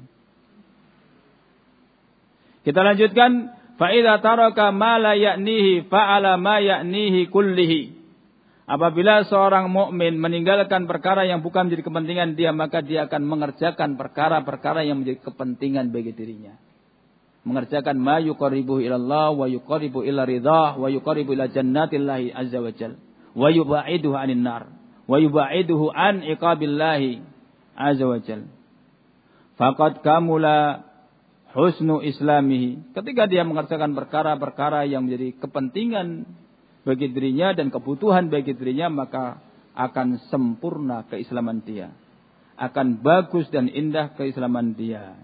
Kita lanjutkan, fa idza taraka ma la ya'nihi fa'ala ma ya'nihi kullihi. Apabila seorang mukmin meninggalkan perkara yang bukan menjadi kepentingan dia, maka dia akan mengerjakan perkara-perkara yang menjadi kepentingan bagi dirinya. Mengerjakan ma yuqarribu ila Allah wa yuqarribu ila ridha wa yuqarribu ila jannatillahi azza wa jalla wa yubaiduhu 'anil nar wa yubaiduhu an iqabillahi azza wa jalla. Faqad kamula husnu islamihi. Ketika dia mengerjakan perkara-perkara yang menjadi kepentingan bagi dirinya dan kebutuhan bagi dirinya, maka akan sempurna keislaman dia. Akan bagus dan indah keislaman dia.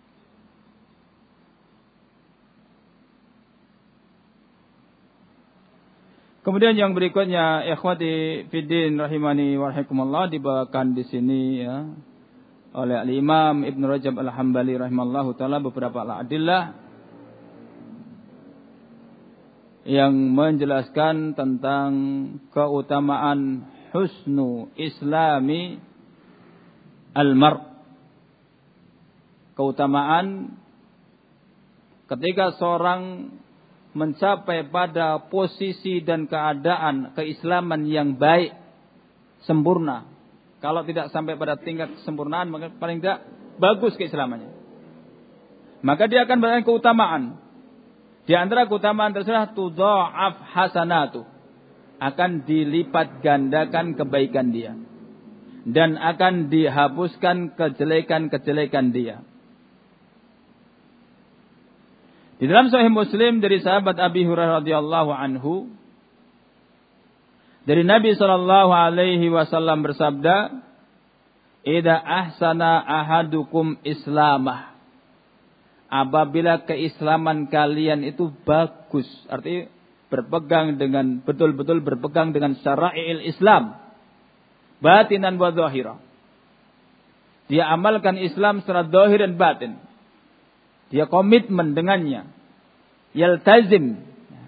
Kemudian yang berikutnya, ikhwati fiddin rahimani wa rahimakumullah, dibawakan di sini ya oleh Al-Imam Ibn Rajab Al-Hambali rahimallahu ta'ala beberapa al-adillah yang menjelaskan tentang keutamaan husnu islami al-mar'. Keutamaan ketika seorang mencapai pada posisi dan keadaan keislaman yang baik, sempurna. Kalau tidak sampai pada tingkat kesempurnaan, maka paling tidak bagus keislamannya. Maka dia akan mendapatkan keutamaan. Di antara keutamaan tersebut tudha'af hasanatu, akan dilipat gandakan kebaikan dia dan akan dihapuskan kejelekan-kejelekan dia. Di dalam Sahih Muslim dari sahabat Abi Hurairah radhiyallahu anhu, dari Nabi sallallahu alaihi wasallam bersabda, "Idza ahsana ahadukum islamah." Apabila keislaman kalian itu bagus, artinya betul-betul berpegang dengan syara'il Islam, batinan wa zahira. Dia amalkan Islam secara zahir dan batin. Dia komitmen dengannya. Yaltazim.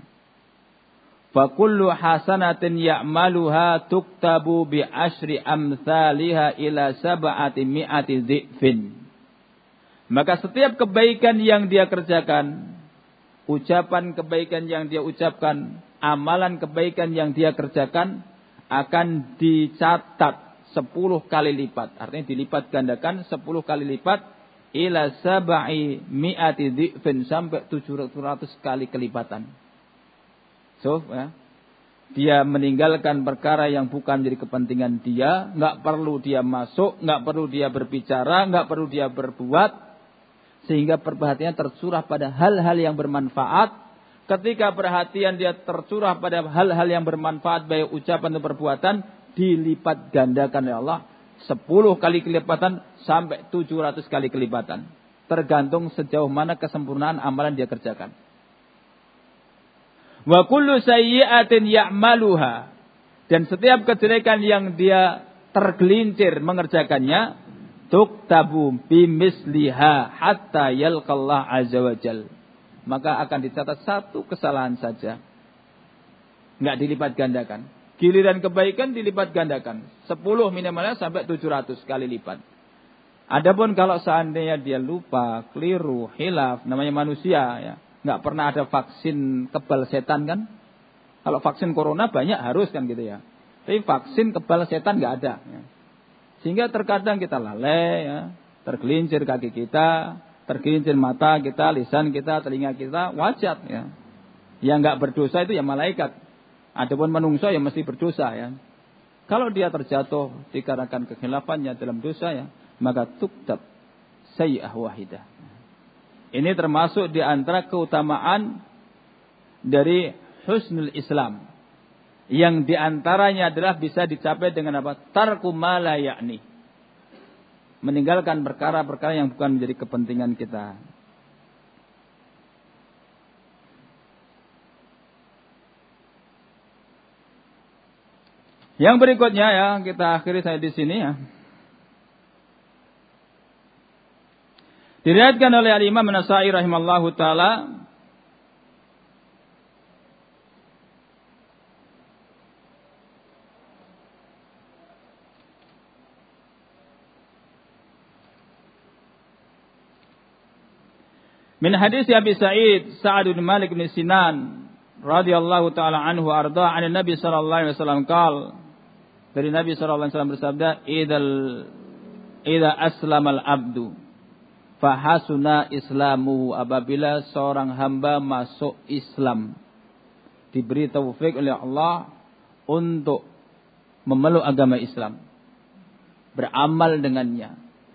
Fa kullu hasanatin ya'maluha tuktabu bi asyri amsalha ila sab'ati mi'ati dhifin. Maka setiap kebaikan yang dia kerjakan, ucapan kebaikan yang dia ucapkan, amalan kebaikan yang dia kerjakan akan dicatat 10 kali lipat. Artinya dilipat gandakan 10 kali lipat ila sab'i mi'ati dhifin, sampai 700 kali kelipatan. So, ya, dia meninggalkan perkara yang bukan jadi kepentingan dia, enggak perlu dia masuk, enggak perlu dia berbicara, enggak perlu dia berbuat, sehingga perhatiannya tercurah pada hal-hal yang bermanfaat. Ketika perhatian dia tercurah pada hal-hal yang bermanfaat, baik ucapan atau perbuatan, dilipat gandakan oleh Allah 10 kali kelipatan sampai 700 kali kelipatan. Tergantung sejauh mana kesempurnaan amalan dia kerjakan. Wa kullu sayyi'atin ya'maluha, dan setiap kejelekan yang dia tergelincir mengerjakannya, tuktabu bimisliha hatta yalqallah azza wajal, maka akan dicatat satu kesalahan saja, enggak dilipat gandakan. Giliran kebaikan dilipat gandakan 10 minimalnya sampai 700 kali lipat. Adapun kalau seandainya dia lupa, keliru, hilaf, namanya manusia ya, enggak pernah ada vaksin kebal setan kan? Kalau vaksin corona banyak harus kan gitu ya. Tapi vaksin kebal setan enggak ada ya. Sehingga terkadang kita lalai ya, tergelincir kaki kita, tergelincir mata kita, lisan kita, telinga kita, wajar ya. Yang enggak berdosa itu ya malaikat. Adapun manungsa ya mesti berdosa ya. Kalau dia terjatuh dikarenakan kekhilafannya dalam dosa ya, maka tuktab sayyi'ah wahidah. Ini termasuk di antara keutamaan dari husnul Islam. Yang diantaranya adalah bisa dicapai dengan apa? Tarku ma la ya'ni. Meninggalkan perkara-perkara yang bukan menjadi kepentingan kita. Yang berikutnya ya, kita akhiri saya di sini ya. Diriwayatkan oleh Al-Imam An-Nasa'i rahimallahu taala, min hadis Abi Sa'id bin Malik bin Sinan radhiyallahu taala anhu arda an Nabi sallallahu alaihi wasallam qaal, dari Nabi sallallahu alaihi wasallam bersabda, idza aslamal abdu fahasuna islamu, apabila seorang hamba masuk Islam, diberi taufik oleh Allah untuk memeluk agama Islam, beramal dengannya.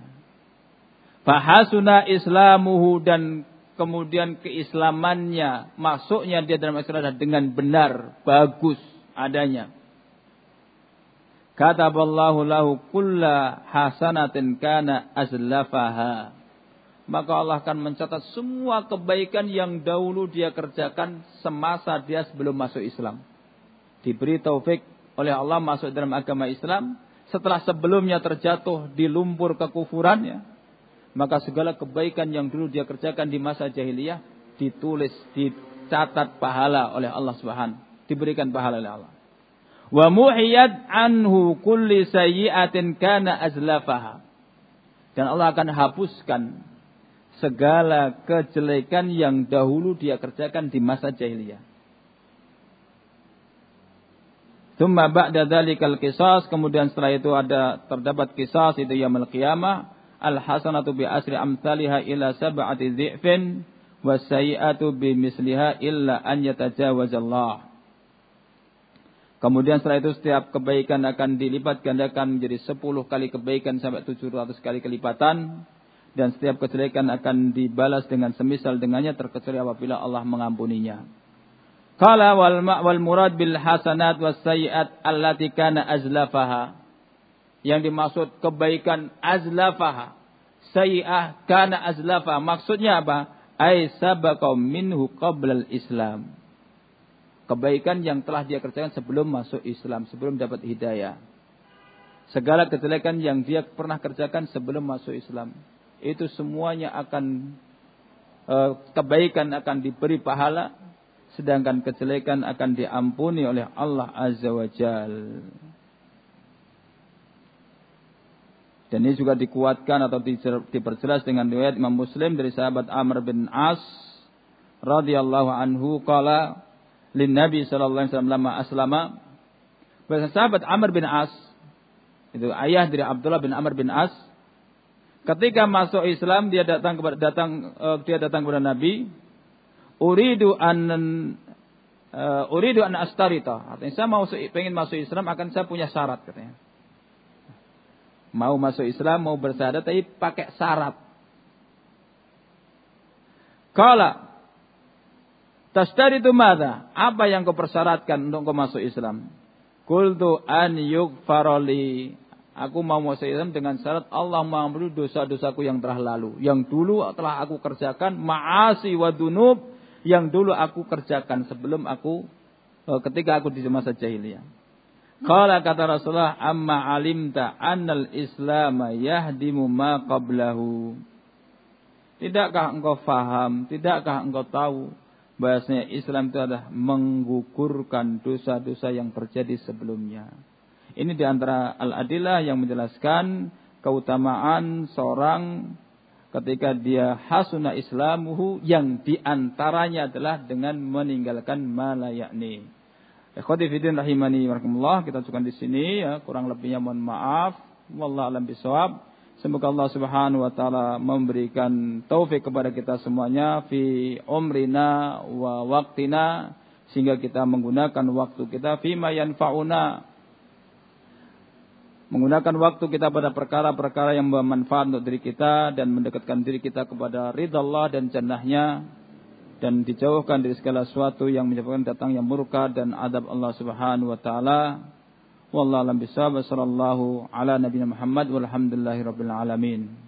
Fahasuna islamuhu, dan kemudian keislamannya, masuknya dia dalam Islam dengan benar, bagus adanya. Kataballahu lahu kulla hasanatin kana azlafaha, maka Allah akan mencatat semua kebaikan yang dahulu dia kerjakan semasa dia sebelum masuk Islam. Diberi taufik oleh Allah masuk dalam agama Islam, setelah sebelumnya terjatuh di lumpur kekufurannya, maka segala kebaikan yang dulu dia kerjakan di masa jahiliyah ditulis, dicatat pahala oleh Allah Subhanahu, diberikan pahala oleh Allah. Wa muhiyat anhu kulli sayyi'atin kana azlafaha, dan Allah akan hapuskan segala kejelekan yang dahulu dia kerjakan di masa jahiliyah. Tsumma ba'da dzalikal qisas, kemudian setelah itu terdapat qisas itu yaumul qiyamah, al hasanatu bi asri amsalha ila sab'ati dhi'fin was sayyi'atu bi misliha illa an yatajawazallah. Kemudian setelah itu setiap kebaikan akan dilipat gandakan menjadi 10 kali kebaikan sampai 700 kali kelipatan, dan setiap kejelekan akan dibalas dengan semisal dengannya terkecuali apabila Allah mengampuninya. Qala wal murad bil hasanat was sayyi'at allati kana azlafaha. Yang dimaksud kebaikan azlafaha, sayyi'ah kana azlafaha. Maksudnya apa? Ai sabaqa minhu qabla al-Islam. Kebaikan yang telah dia kerjakan sebelum masuk Islam, sebelum dapat hidayah. Segala kejelekan yang dia pernah kerjakan sebelum masuk Islam, itu semuanya akan kebaikan akan diberi pahala, sedangkan kejelekan akan diampuni oleh Allah Azza wa Jal. Dan ini juga dikuatkan atau diperjelas dengan riwayat Imam Muslim dari sahabat Amr bin As radhiyallahu anhu qala lin Nabi sallallahu alaihi wasallam lama aslama. Bahasa sahabat Amr bin As, itu ayah dari Abdullah bin Amr bin As, ketika masuk Islam dia datang kepada Nabi, uridu an astarita. Artinya saya pengen masuk Islam, akan saya punya syarat katanya. Mau masuk Islam, mau bersyahadat tapi pakai syarat. Qala tashtaritu madza? Apa yang kau persyaratkan untuk kau masuk Islam? Qultu an yughfarali. Aku mau masuk Islam dengan syarat Allah mengampuni dosa-dosaku yang telah lalu, yang dulu telah aku kerjakan, ma'asi wa dunub, yang dulu aku kerjakan sebelum ketika aku di masa jahiliyah. Qala kata Rasulullah, amma alimta annal Islam yahdimu ma qablahu. Tidakkah engkau faham, tidakkah engkau tahu bahasanya Islam itu adalah menggugurkan dosa-dosa yang terjadi sebelumnya. Ini di antara al-adillah yang menjelaskan keutamaan seorang ketika dia hasuna islamuhu, yang diantaranya adalah dengan meninggalkan ma la ya'ni. Ikhwati fiddin rahimani warahmatullah, kita cukupkan di sini ya, kurang lebihnya mohon maaf. Wallahu a'lam bishawab. Semoga Allah Subhanahu wa taala memberikan taufik kepada kita semuanya fi umrina wa waqtina, sehingga kita menggunakan waktu kita fima yanfa'una, menggunakan waktu kita pada perkara-perkara yang bermanfaat untuk diri kita dan mendekatkan diri kita kepada ridha Allah dan jannahnya, dan dijauhkan dari segala sesuatu yang menyebabkan datangnya murka dan adab Allah Subhanahu wa taala. Wallahu a'lam bishawab. Sallallahu ala nabiyina Muhammad walhamdulillahirabbil alamin.